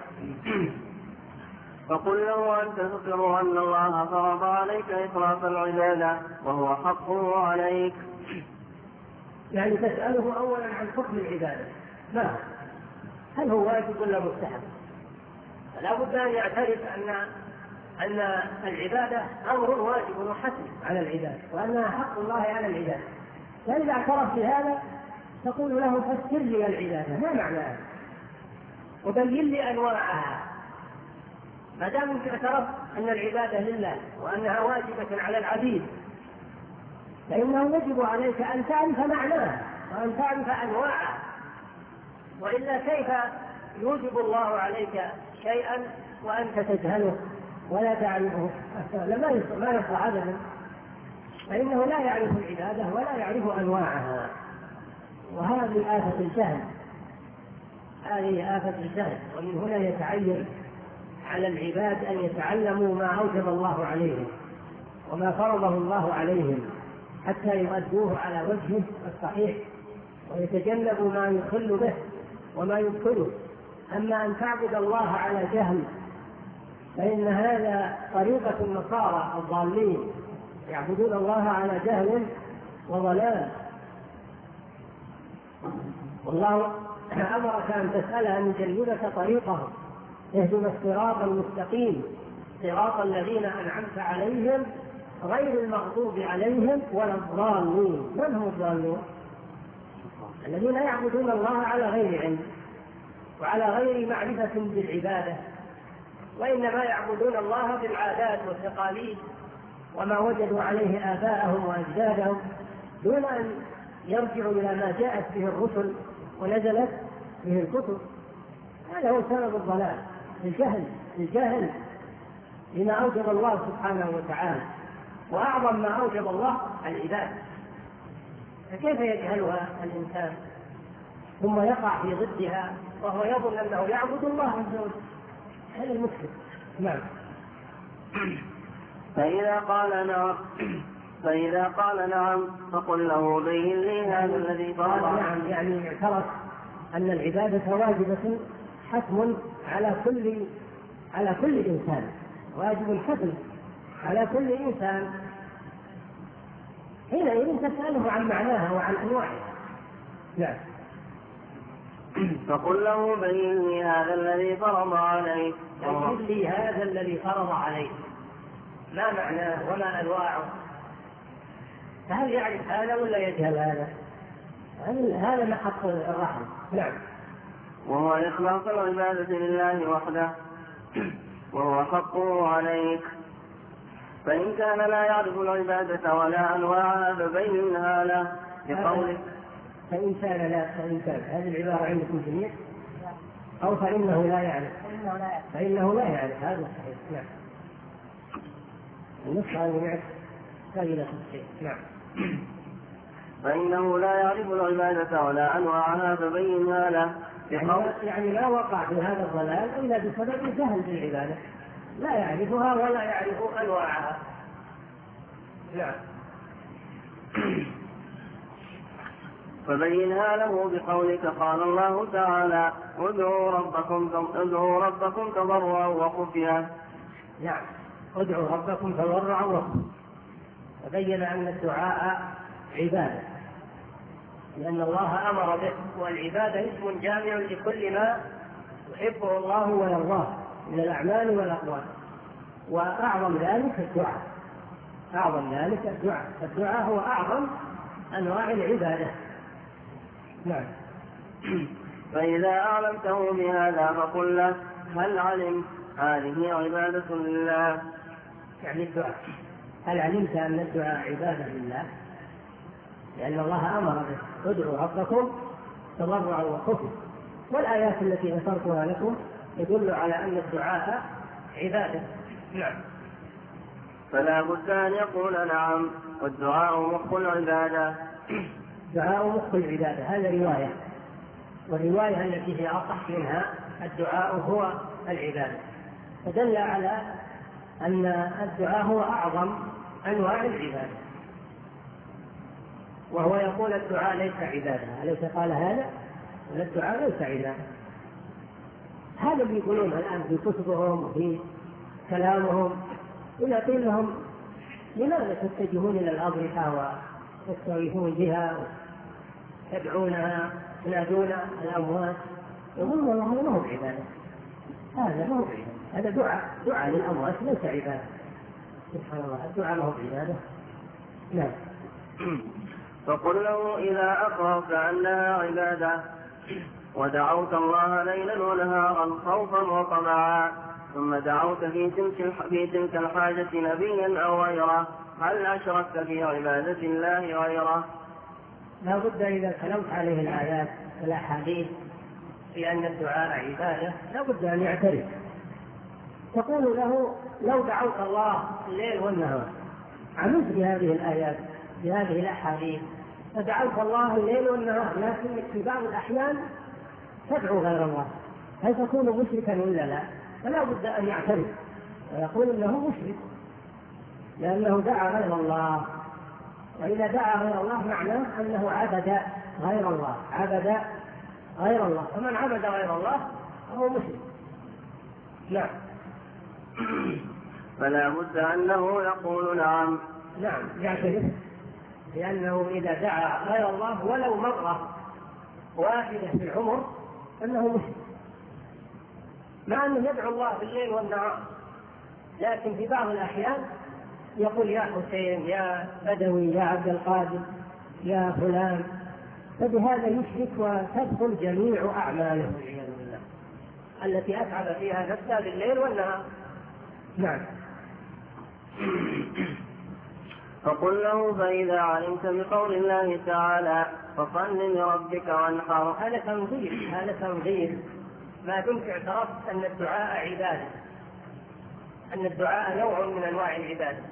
فقل له أنت تقر أن الله فرض عليك إطلاق العبادة وهو حقه عليك. يعني تسأله أولا عن حكم العبادة، ما هل هو واجب ولا مستحب؟ لا بد أن يعترف أن أن العبادة أمر واجب وحتم على العباد، وأنها حق الله على العباد. فإذا اعترف بهذا تقول له فسر لي العبادة، ما معناها؟ وبين لي أنواعها. ما دام أنت اعترفت أن العبادة لله وأنها واجبة على العبيد، فإنه يجب عليك أن تعرف معناها وأن تعرف أنواعها، وإلا كيف يوجب الله عليك شيئا وأنت تجهله ولا تعرفه؟ ما يصلح أبدا، فإنه لا يعرف العبادة ولا يعرف أنواعها، وهذه آفة الجهل، هذه آفة الجهل. ومن هنا يتعين على العباد أن يتعلموا ما أوجب الله عليهم وما فرضه الله عليهم حتى يؤدوه على وجهه الصحيح، ويتجنبوا ما يخل به وما يدخله. أما أن تعبد الله على جهل فإن هذا طريقة النصارى الضالين، يعبدون الله على جهل وضلال. والله أمرك أن تسأل أن يجنبك طريقه، اهدنا الصراط المستقيم صراط الذين أنعمت عليهم غير المغضوب عليهم ولا الضالين. من هم الضالون؟ الذين يعبدون الله على غير علم وعلى غير معرفة بالعبادة، وإنما يعبدون الله بالعادات والتقاليد وما وجدوا عليه آباءهم وأجدادهم دون أن يرجعوا إلى ما جاءت به الرسل ونزلت به الكتب. هذا هو سبب الضلال، الجهل الجهل لما أوجب الله سبحانه وتعالى، وأعظم ما أوجب الله العبادة، فكيف يجهلها الإنسان ثم يقع في ضدها وهو يظن أنه يعبد الله عز وجل؟ هذا المشكل. نعم. فإذا قال نعم فإذا قال نعم فقل له بين لي هذا الذي فرض. نعم، يعني اعترف أن العبادة واجبة حتم على كل على كل إنسان، واجب حتم على كل إنسان. حينئذ تسأله عن معناها وعن أنواعها. نعم. فقل له بين لي هذا الذي فرض عليك. بين لي هذا الذي فرض عليك، ما معناه وما أنواعه؟ فهل يعرف هذا ولا يجهل هذا؟ هذا محط الرحم. نعم. وهو إخلاص العبادة لله وحده وهو حقه عليك. فإن كان لا يعرف العبادة ولا أنواعها فبينها له بقولك. فإن كان لا فإن كان هذه العبارة عندكم جميع أو فإنه لا يعرف؟ فإنه لا يعرف، هذا صحيح. نعم. النسخة أن يعرف قليلة الشيء. نعم. فإنه لا يعرف العبادة ولا أنواعها فبينها له بقول. يعني لا وقع في هذا الضلال إلا بسبب الجهل بالعبادة، لا يعرفها ولا يعرف أنواعها. نعم. فبينها له بقولك قال الله تعالى ادعوا ربكم ادعوا ربكم تضرعا وخفيا. نعم، ادعوا ربكم تضرعا وخفيا. فبين أن الدعاء عبادة لأن الله أمر به، والعبادة اسم جامع لكل ما يحبه الله ويرضاه من الأعمال والأقوال، وأعظم ذلك الدعاء. أعظم ذلك الدعاء، الدعاء هو أعظم أنواع العبادة. نعم. فإذا أعلمته بهذا فقل له هل علم هذه عبادة لله؟ يعني الدعاء، هل علمت أن الدعاء عبادة لله؟ لأن الله أمر به ادعوا ربكم تضرعا وخفيا، والآيات التي ذكرتها لكم يدل على أن الدعاء عبادة. نعم. فلا بد أن يقول نعم، والدعاء مخ العبادة. دعاء مخ العبادة، هذا رواية، والرواية التي هي أصح منها الدعاء هو العبادة، فدل على أن الدعاء هو أعظم أنواع العبادة. وهو يقول الدعاء ليس عبادة، أليس قال هذا؟ أن الدعاء ليس عبادة. هذا اللي يقولون الآن في كتبهم وفي كلامهم. إذا قيل لهم لماذا تتجهون إلى الأضرحة وتستغيثون بها وتدعونها تنادون الأموات؟ يقولون والله ما هو عبادة، هذا ما هو عبادة، هذا دعاء دعاء للأموات ليس عبادة. سبحان الله، الدعاء ما هو عبادة. نعم. فقل له إذا أقررت أنها عبادة ودعوت الله ليلا ونهارا خوفا وطمعا ثم دعوت في تلك في تلك الحاجة نبيا أو غيره هل أشركت في عبادة الله غيره؟ لا بد إذا تلوت عليه الآيات والأحاديث في أن الدعاء عبادة لا بد أن يعترف. تقول له لو دعوت الله الليل والنهار، عملت بهذه الآيات بهذه الأحاديث فدعوت الله الليل والنهار، لكنك في بعض الأحيان تدعو غير الله، هل تكون مشركا ولا لا؟ فلا بد أن يعترف ويقول إنه مشرك لأنه دعا غير الله. وإذا دعا غير الله معناه أنه عبد غير الله، عبد غير الله، فمن عبد غير الله فهو مشرك. نعم. فلا بد أنه يقول نعم. نعم، يعترف لأنه إذا دعا غير الله ولو مرة واحدة في العمر أنه مشرك، مع أنه يدعو الله بالليل والنهار، لكن في بعض الأحيان يقول يا حسين يا بدوي يا عبد القادر يا فلان، فبهذا يشرك وتدخل جميع أعماله والعياذ بالله التي أتعب فيها نفسها بالليل والنهار. نعم. فقل له فإذا علمت بقول الله تعالى فصل لربك وانحر. هذا تنظير، هذا تنظير ما دمت اعترفت أن الدعاء عبادة، أن الدعاء نوع من أنواع العبادة،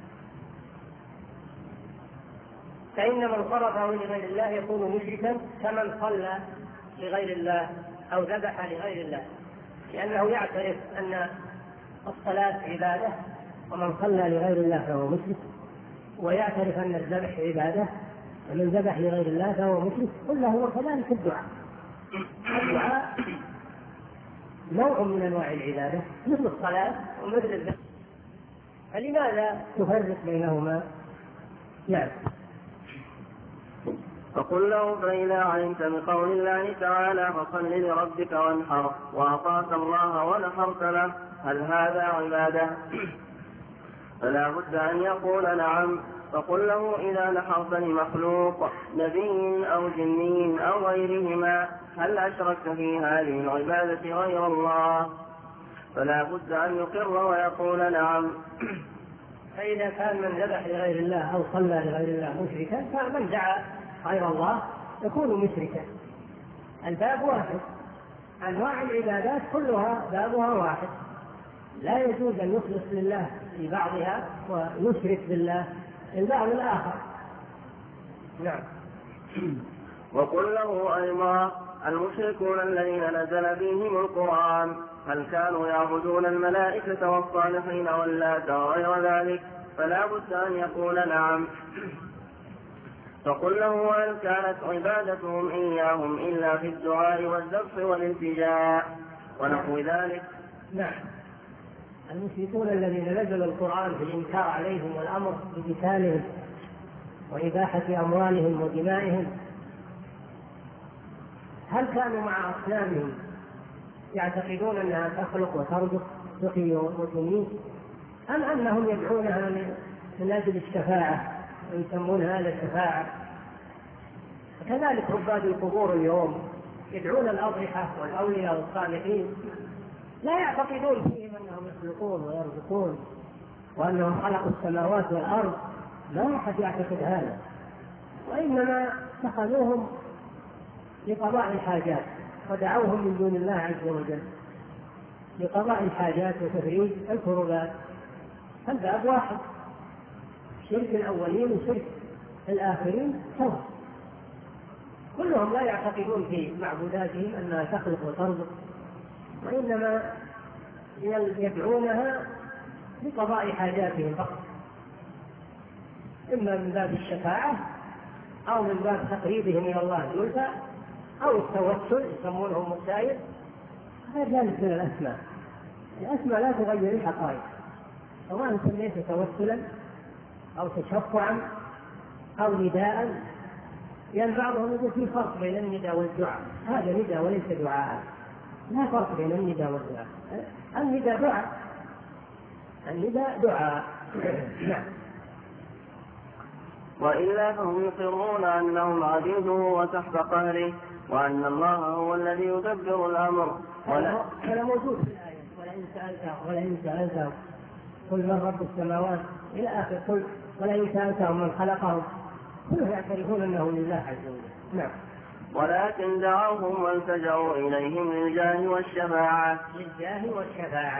فإن من صرفه لغير الله يكون مشركا كمن صلى لغير الله أو ذبح لغير الله، لأنه يعترف أن الصلاة عبادة، ومن صلى لغير الله فهو مشرك، ويعترف أن الذبح عبادة، ومن ذبح لغير الله فهو مشرك. كله هو كذلك الدعاء. الدعاء نوع من أنواع العبادة مثل الصلاة ومثل الذبح، فلماذا تفرق بينهما؟ نعم. فقل له فإذا علمت بقول الله تعالى فصل لربك وانحر وأطعت الله ونحرت له، هل هذا عبادة؟ فلا بد أن يقول نعم. فقل له إذا نحرت لمخلوق نبي أو جني أو غيرهما هل أشركت في هذه العبادة غير الله؟ فلا بد أن يقر ويقول نعم. فإذا كان من ذبح لغير الله أو صلى لغير الله مشركا، فمن دعا غير الله يكون مشركا. الباب واحد، أنواع العبادات كلها بابها واحد، لا يجوز أن يخلص لله في بعضها ويشرك بالله البعض الآخر. نعم. وقل له أيضا المشركون الذين نزل بهم القرآن هل كانوا يعبدون الملائكة والصالحين واللات وغير ذلك؟ فلا بد أن يقول نعم. فقل له هل كانت عبادتهم إياهم إلا في الدعاء والذبح والالتجاء ونحو ذلك؟ نعم. المشركون الذين نزل القرآن في الإنكار عليهم والأمر بقتالهم وإباحة أموالهم ودمائهم، هل كانوا مع أصنامهم يعتقدون أنها تخلق وترزق تحيي وتميت، أم أنهم يدعونها من أجل الشفاعة ويسمون هذا الشفاعة؟ كذلك عباد القبور اليوم يدعون الأضرحة والأولياء والصالحين، لا يعتقدون فيهم أنهم يخلقون ويرزقون وأنهم خلقوا السماوات والأرض، لا أحد يعتقد هذا، وإنما اتخذوهم لقضاء الحاجات ودعوهم من دون الله عز وجل لقضاء الحاجات وتفريج الكربات. الباب واحد، شرك الأولين وشرك الآخرين سواء، كلهم لا يعتقدون في معبوداتهم أنها تخلق وترزق، وإنما يدعونها لقضاء حاجاتهم فقط، إما من باب الشفاعة أو من باب تقريبهم إلى الله زلفى أو التوسل يسمونهم مسايد. غير ذلك من الأسماء، الأسماء لا تغير الحقائق، سواء سميت توسلا أو تشفعا أو نداء، لأن يعني بعضهم يقول في فرق بين النداء والدعاء، هذا نداء وليس دعاء، لا فرق بين النداء والدعاء، النداء دعاء، النداء دعاء. نعم. وإلا فهم يقرون أنهم عبيده وتحت قهره وأن الله هو الذي يدبر الأمر. ولا موجود في الآية ولئن سألتهم ولئن سألتهم قل من رب السماوات إلى آخر قل ولئن سألتهم من خلقهم، كلهم يعترفون أنه لله عز وجل. نعم. ولكن دعوهم والتجأوا إليهم للجاه والشفاعة. للجاه والشفاعة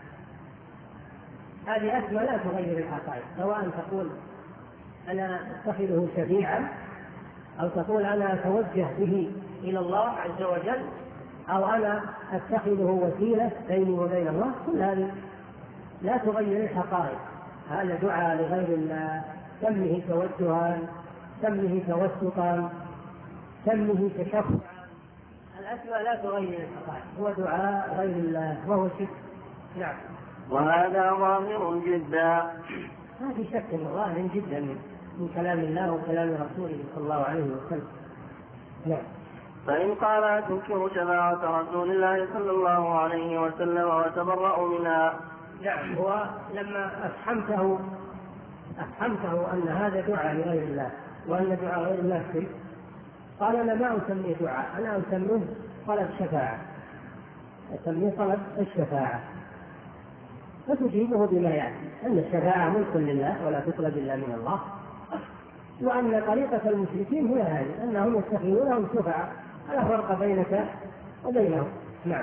هذه أسماء لا تغير الحقائق، سواء تقول أنا أتخذه شفيعا أو تقول أنا أتوجه به إلى الله عز وجل أو أنا أتخذه وسيلة بيني وبين الله، كل هذه لا تغير الحقائق. هذا دعاء لغير الله، سمه توجها، سمه توسطا، سمه تشفعا، الأسماء لا تغير الحقائق، هو دعاء غير الله وهو شرك. نعم. وهذا ظاهر جدا، ما في شك انه ظاهر جدا من كلام الله وكلام رسوله صلى الله عليه وسلم. نعم. فإن قال تنكر شفاعة رسول الله صلى الله عليه وسلم وتبرأ منها. نعم. هو لما أفحمته أفحمته أن هذا دعاء لغير الله وأن دعاء غير الله شرك، قال أنا ما أسميه دعاء، أنا أسميه طلب شفاعة، أسميه طلب الشفاعة. فتجيبه بما يعني أن الشفاعة ملك لله ولا تطلب إلا من الله، وأن طريقة المشركين هي هذه أنهم يتخذونهم شفعاء، لا فرق بينك وبينهم. نعم.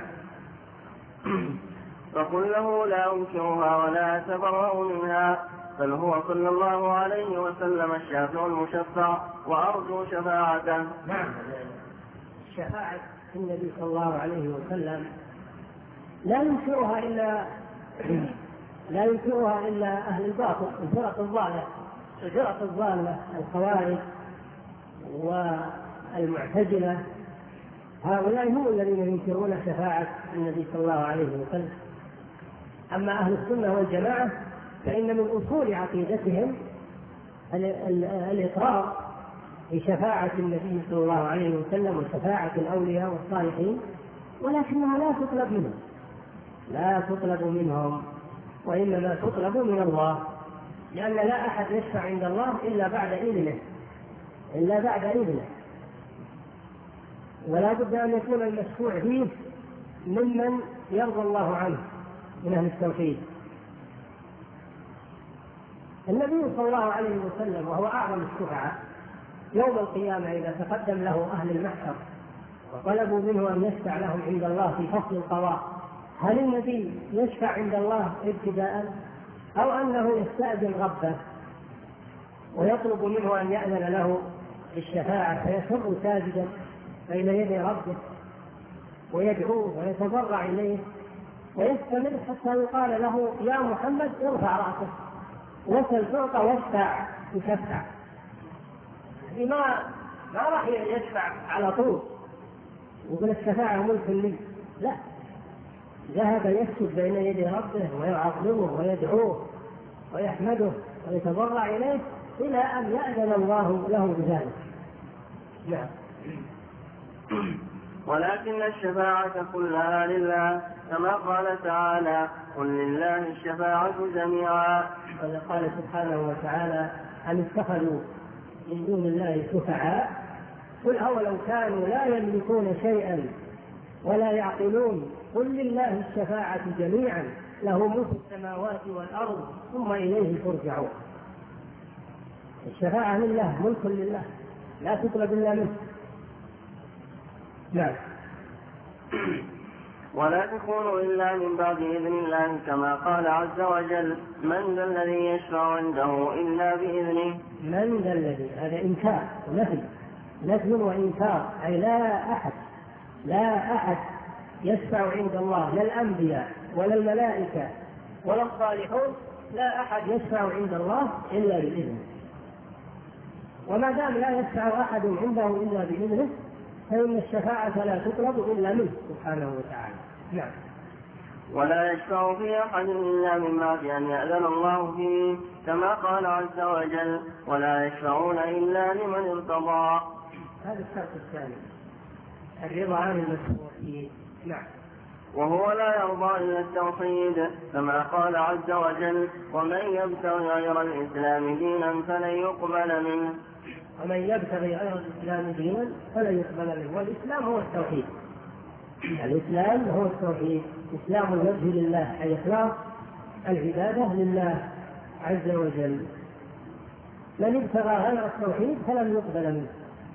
فقل له لا أنكرها ولا أتبرأ منها، بل هو صلى الله عليه وسلم الشافع المشفع وأرجو شفاعته. نعم. شفاعة النبي صلى الله عليه وسلم لا ينكرها إلا لا ينكرها إلا أهل الباطل، الفرق الضالة، الفرق الضالة الخوارج والمعتزلة، هؤلاء هم الذين ينكرون شفاعة النبي صلى الله عليه وسلم. أما أهل السنة والجماعة فإن من أصول عقيدتهم الإقرار بشفاعة النبي صلى الله عليه وسلم وشفاعة الأولياء والصالحين، ولكنها لا تطلب منهم، لا تطلب منهم وإنما تطلب من الله، لأن لا أحد يشفع عند الله إلا بعد إذنه، إلا بعد إذنه، ولا بد أن يكون المشفوع فيه ممن يرضى الله عنه من أهل التوحيد. النبي صلى الله عليه وسلم وهو أعظم الشفعاء يوم القيامة إذا تقدم له أهل المحشر وطلبوا منه أن يشفع لهم عند الله في فصل القضاء، هل النبي يشفع عند الله ابتداء أو أنه يستأذن ربه ويطلب منه أن يأذن له بالشفاعة فيخر ساجدا بين يدي ربه ويدعوه ويتضرع إليه ويستمر حتى يقال له يا محمد ارفع رأسك وسل تعطى واشفع تشفع؟ ما ما راح يشفع على طول ويقول الشفاعة ملك لي، لا، ذهب يسجد بين يدي ربه ويعظمه ويدعوه ويحمده ويتضرع إليه إلى أن يأذن الله له بذلك. نعم. ولكن الشفاعة كلها لله، كما قال تعالى قل لله الشفاعة جميعا. قال سبحانه وتعالى أن اتخذوا من دون الله شفعاء قل أولو كانوا لا يملكون شيئا ولا يعقلون قل لله الشفاعة جميعا له ملك السماوات والأرض ثم إليه ترجعون. الشفاعة لله، ملك لله، لا تطلب إلا منه. نعم. ولا تكون إلا من بعد إذن الله، كما قال عز وجل من ذا الذي يشفع عنده إلا بإذنه. من ذا الذي، هذا إنكار نفي، نفي وإنكار، أي لا أحد لا أحد يشفع عند الله، لا الأنبياء ولا الملائكة ولا الصالحون، لا أحد يشفع عند الله إلا بإذنه. وما دام لا يشفع أحد عنده إلا بإذنه فإن الشفاعة لا تطلب إلا منه سبحانه وتعالى. نعم. ولا يشفع في أحد إلا من بعد أن يأذن الله فيه، كما قال عز وجل ولا يشفعون إلا لمن ارتضى. هذا الشرط الثاني، الرضا عن المشفوع فيه. نعم. وهو لا يرضى إلا التوحيد، كما قال عز وجل ومن يبتغي غير الإسلام دينا فلن يقبل منه. ومن يبتغي غير الإسلام دينا فلن يقبل منه. والإسلام هو التوحيد، الإسلام هو التوحيد، إسلام الوجه لله، أي إخلاص العبادة لله عز وجل. من ابتغى غير التوحيد فلن يقبل منه.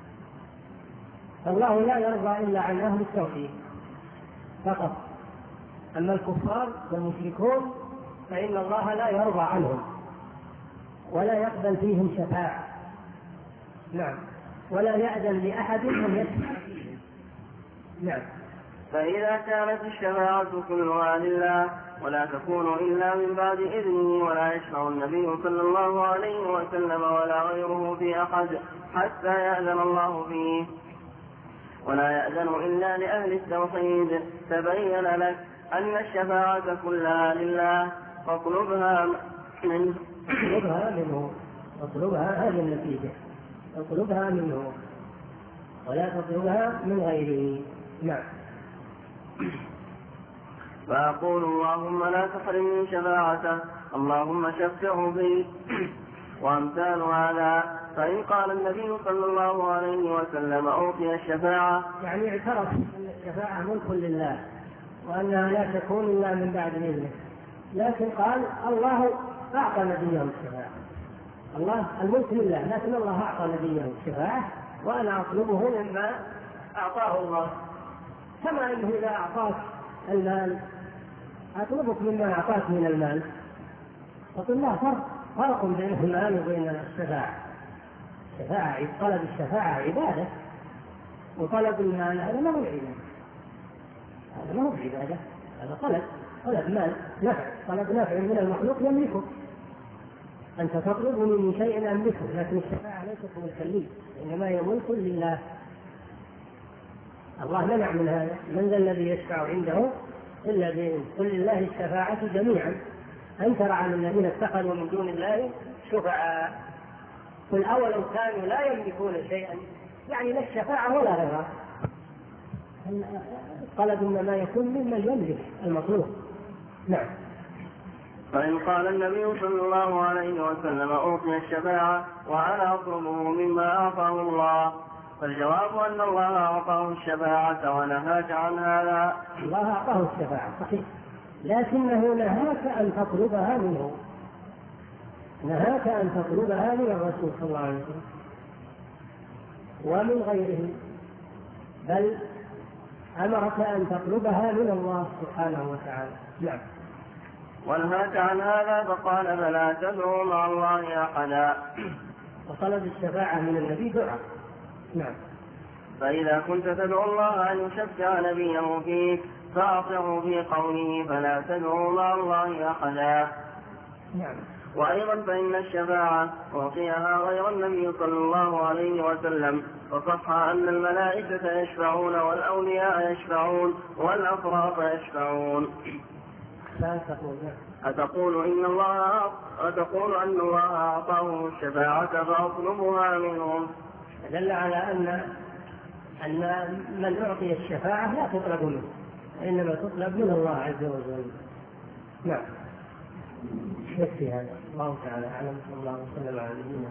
الله لا يرضى إلا عن أهل التوحيد فقط، أما الكفار والمشركون فإن الله لا يرضى عنهم ولا يقبل فيهم شفاعة. نعم. ولا يأذن لأحد أن يشفع فيهم. نعم. فإذا كانت الشفاعة كلها لله ولا تكون إلا من بعد إذنه، ولا يشفع النبي صلى الله عليه وسلم ولا غيره في أحد حتى يأذن الله فيه، ولا يأذن إلا لأهل التوحيد، تبين لك أن الشفاعة كلها لله فاطلبها منه. اطلبها منه اطلبها هذه النتيجة، اطلبها منه ولا تطلبها من غيره. نعم. فأقول اللهم لا تحرمني شفاعته، اللهم شفعه بي، وأمثال هذا. فإن قال النبي صلى الله عليه وسلم أوتي الشفاعة، يعني اعترف أن الشفاعة ملك لله وأنها لا تكون إلا من بعد إذنه، لكن قال الله أعطى نبيه الشفاعة، الله الملك لله، لكن الله أعطى نبيه الشفاعة وأنا أطلبه مما أعطاه الله، كما أنه إذا أعطاك المال أطلبك مما أعطاك من المال. فقل لا فرق فرق بين المال وبين الشفاعة. الشفاعة طلب الشفاعة عبادة، وطلب المال هذا ما هو عبادة، هذا ما هو عبادة، هذا طلب طلب مال نفع، طلب نفع من المخلوق يملكه. أنت تطلب من شيء أملكه، لكن الشفاعة ليست ملكا لي، إنما هي ملك لله. الله منع من هذا، من ذا الذي يشفع عنده إلا بإذنه، قل لله الشفاعة جميعا، أن ترى على الذين اتخذوا من دون الله شفعاء، قل أولو كانوا لا يملكون شيئا، يعني لا الشفاعة ولا غيرها. طلب إنما يكون ممن يملك المطلوب. نعم. فإن قال النبي صلى الله عليه وسلم أوتي الشفاعة وأنا أطلبه مما أعطاه الله، فالجواب أن الله أعطاه الشفاعة ونهاك عن هذا. الله أعطاه الشفاعة صحيح، لكنه نهاك أن تطلبها منه، نهاك أن تطلبها من الرسول صلى الله عليه وسلم ومن غيره، بل أمرك أن تطلبها من الله سبحانه وتعالى. نعم. ونهاك عن هذا فقال فلا تدعوا مع الله أحدا. وطلب الشفاعة من النبي دعاء. نعم. فإذا كنت تدعو الله أن يشفع نبيه فيك فأطعه في قوله فلا تدعوا مع الله أحدا. نعم. وأيضا فإن الشفاعة أعطيها غير النبي صلى الله عليه وسلم، فصح أن الملائكة يشفعون والأولياء يشفعون والأفراط يشفعون. لا تقول. أتقول إن الله أتقول أن الله أعطاه الشفاعة فأطلبها منهم. دل على أن أن من أعطي الشفاعة لا تطلب منه، إنما تطلب من الله عز وجل. نعم. يكفي هذا، الله تعالى أعلم، صلى الله وسلم على نبينا.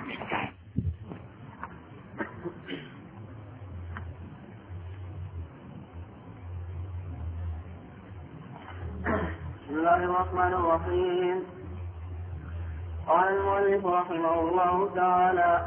بسم الله الرحمن الرحيم. قال المؤلف رحمه الله تعالى: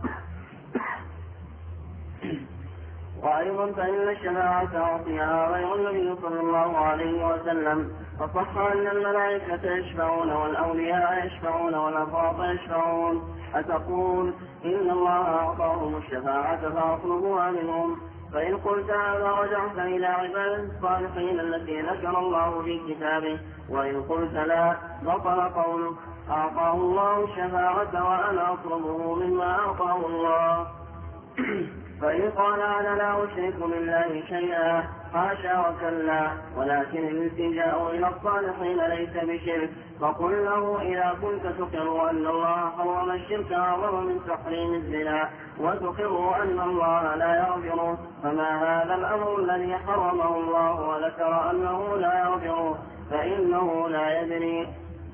وأيضا فإن الشفاعة أعطيها غير النبي صلى الله عليه وسلم، فصح أن الملائكة يشفعون والأولياء يشفعون والأفراط يشفعون. أتقول إن الله أعطاهم الشفاعة فأطلبها منهم؟ فإن قلت هذا رجعت إلى عباد الصالحين التي ذكر الله في كتابه، وإن قلت لا بطل قولك أعطاه الله الشفاعة وأنا أطلبه مما أعطاه الله. فإن قال أنا لا أشرك بالله شيئا، حاشا وكلا، ولكن الالتجاء إلى الصالحين ليس بشرك، فقل له إذا كنت تقر أن الله حرم الشرك أعظم من تحريم الزنا، وتقر أن الله لا يغفره، فما هذا الأمر الذي حرمه الله وذكر أنه لا يغفره، فإنه لا يدري.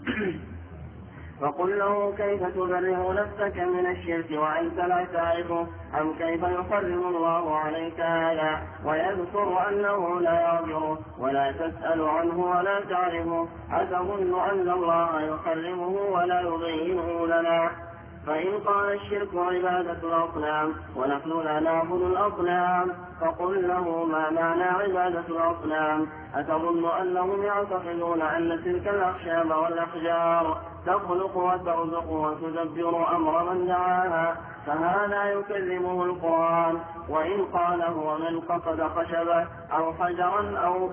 فقل له كيف تبرئ نفسك من الشرك وأنت لا تعرفه، أم كيف يحرم الله عليك هذا ويذكر أنه لا يغفره ولا تسأل عنه ولا تعرفه، أتظن أن الله يحرمه ولا يبينه لنا؟ فإن قال الشرك عبادة الأصنام ونحن لا نعبد الأصنام، فقل له ما معنى عبادة الأصنام؟ أتظن أنهم يعتقدون أن تلك الأخشاب والأحجار تخلق وترزق وتدبر أمر من دعاها؟ فهذا يكذبه القرآن. وإن قال هو من قصد خشبة أو حجرا أو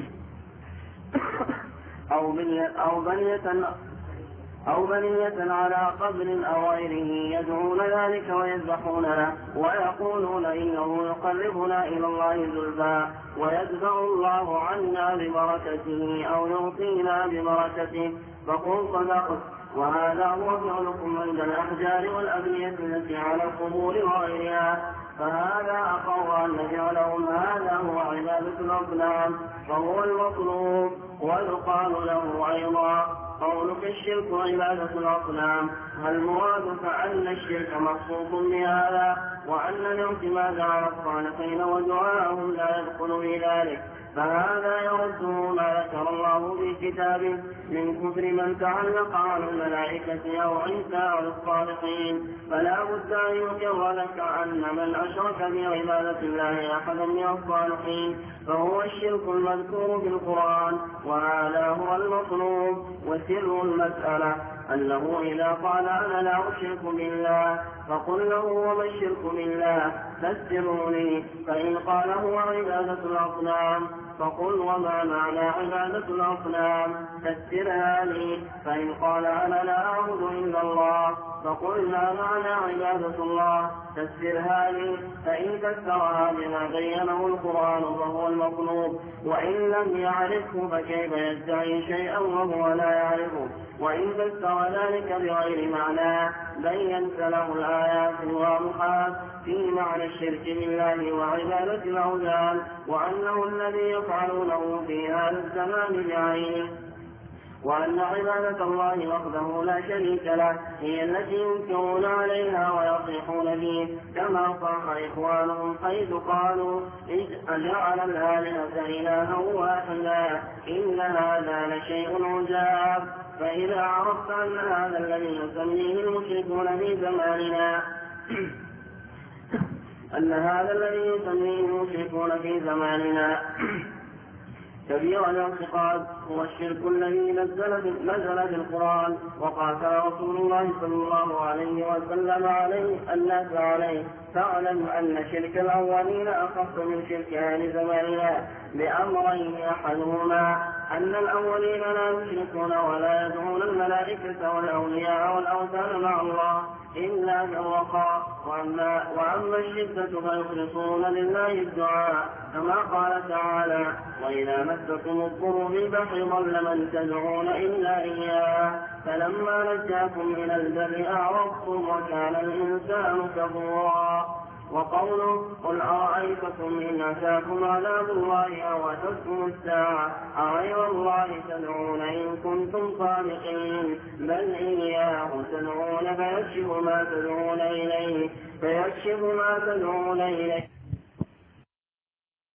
أو بنية أو بنية أو بنية على قبر أو غيره يدعون ذلك ويذبحون له ويقولون إنه يقربنا إلى الله زلفى ويدفع الله عنا ببركته أو يعطينا ببركته، فقل صدقت وهذا هو فعلكم عند الأحجار والأبنية التي على القبور وغيرها. فهذا أقر أن فعلهم هذا هو عبادة الأصنام فهو المطلوب. ويقال له أيضا قولك الشرك عبادة الأصنام، المراد فأن الشرك مخصوص بهذا، وأن الاعتماد على الصالحين ودعاءهم لا يدخل في ذلك. فهذا يرده ما ذكر الله في كتابه من كفر من تعلق على الملائكة أو عيسى أو الصالحين. فلا بد أن يقر لك أن من أشرك بعبادة الله أحدا من الصالحين فهو الشرك المذكور في القرآن، وهذا هو المطلوب. وسر المسألة أنه إذا قال أنا لا أشرك بالله فقل له وما الشرك بالله فسره لي. فإن قال هو عبادة الأصنام فقل وما معنى عبادة الأصنام فسرها لي. فإن قال أنا لا أعبد إلا الله فقل ما معنى عبادة الله فسرها لي. فإن فسرها بما بينه القرآن فهو المطلوب، وإن لم يعرفه فكيف يدعي شيئا وهو لا يعرفه؟ وإن فسر ذلك بغير معناه بينت له الآيات الواضحات في معنى الشرك بالله وعبادة الأوثان، وأنه الذي يفعلونه في هذا الزمان بعينه، وأن عبادة الله وحده لا شريك له هي التي ينكرون عليها ويصيحون فيه، كما صاح إخوانهم حيث قالوا أجعل الآلهة إلها واحدا إن هذا لشيء عجاب. فإذا عرفت أن هذا الذي يسميه المشركون في زماننا أن هذا الذي يسميه المشركون في زماننا كبير الاعتقاد هو الشرك الذي نزل نزل في القرآن وقاتل رسول الله صلى الله عليه وسلم عليه الناس عليه، فاعلم أن شرك الأولين أخف من شرك أهل زماننا بأمرين: أحدهما أن الأولين لا يشركون ولا يدعون الملائكة والأولياء والأوثان مع الله إلا بالرخاء، وأما, وأما الشدة فيخلصون لله الدعاء، كما قال تعالى: وإذا مسكم الضر في البحر ضل من تدعون إلا إياه فلما نجاكم إلى البر أعرضتم وكان الإنسان كفورا. وقوله: قل أرأيتكم إن أتاكم عذاب الله أو أتتكم الساعة أغير الله تدعون إن كنتم صادقين بل إياه تدعون فيكشف ما تدعون إليه فيكشف ما تدعون إليه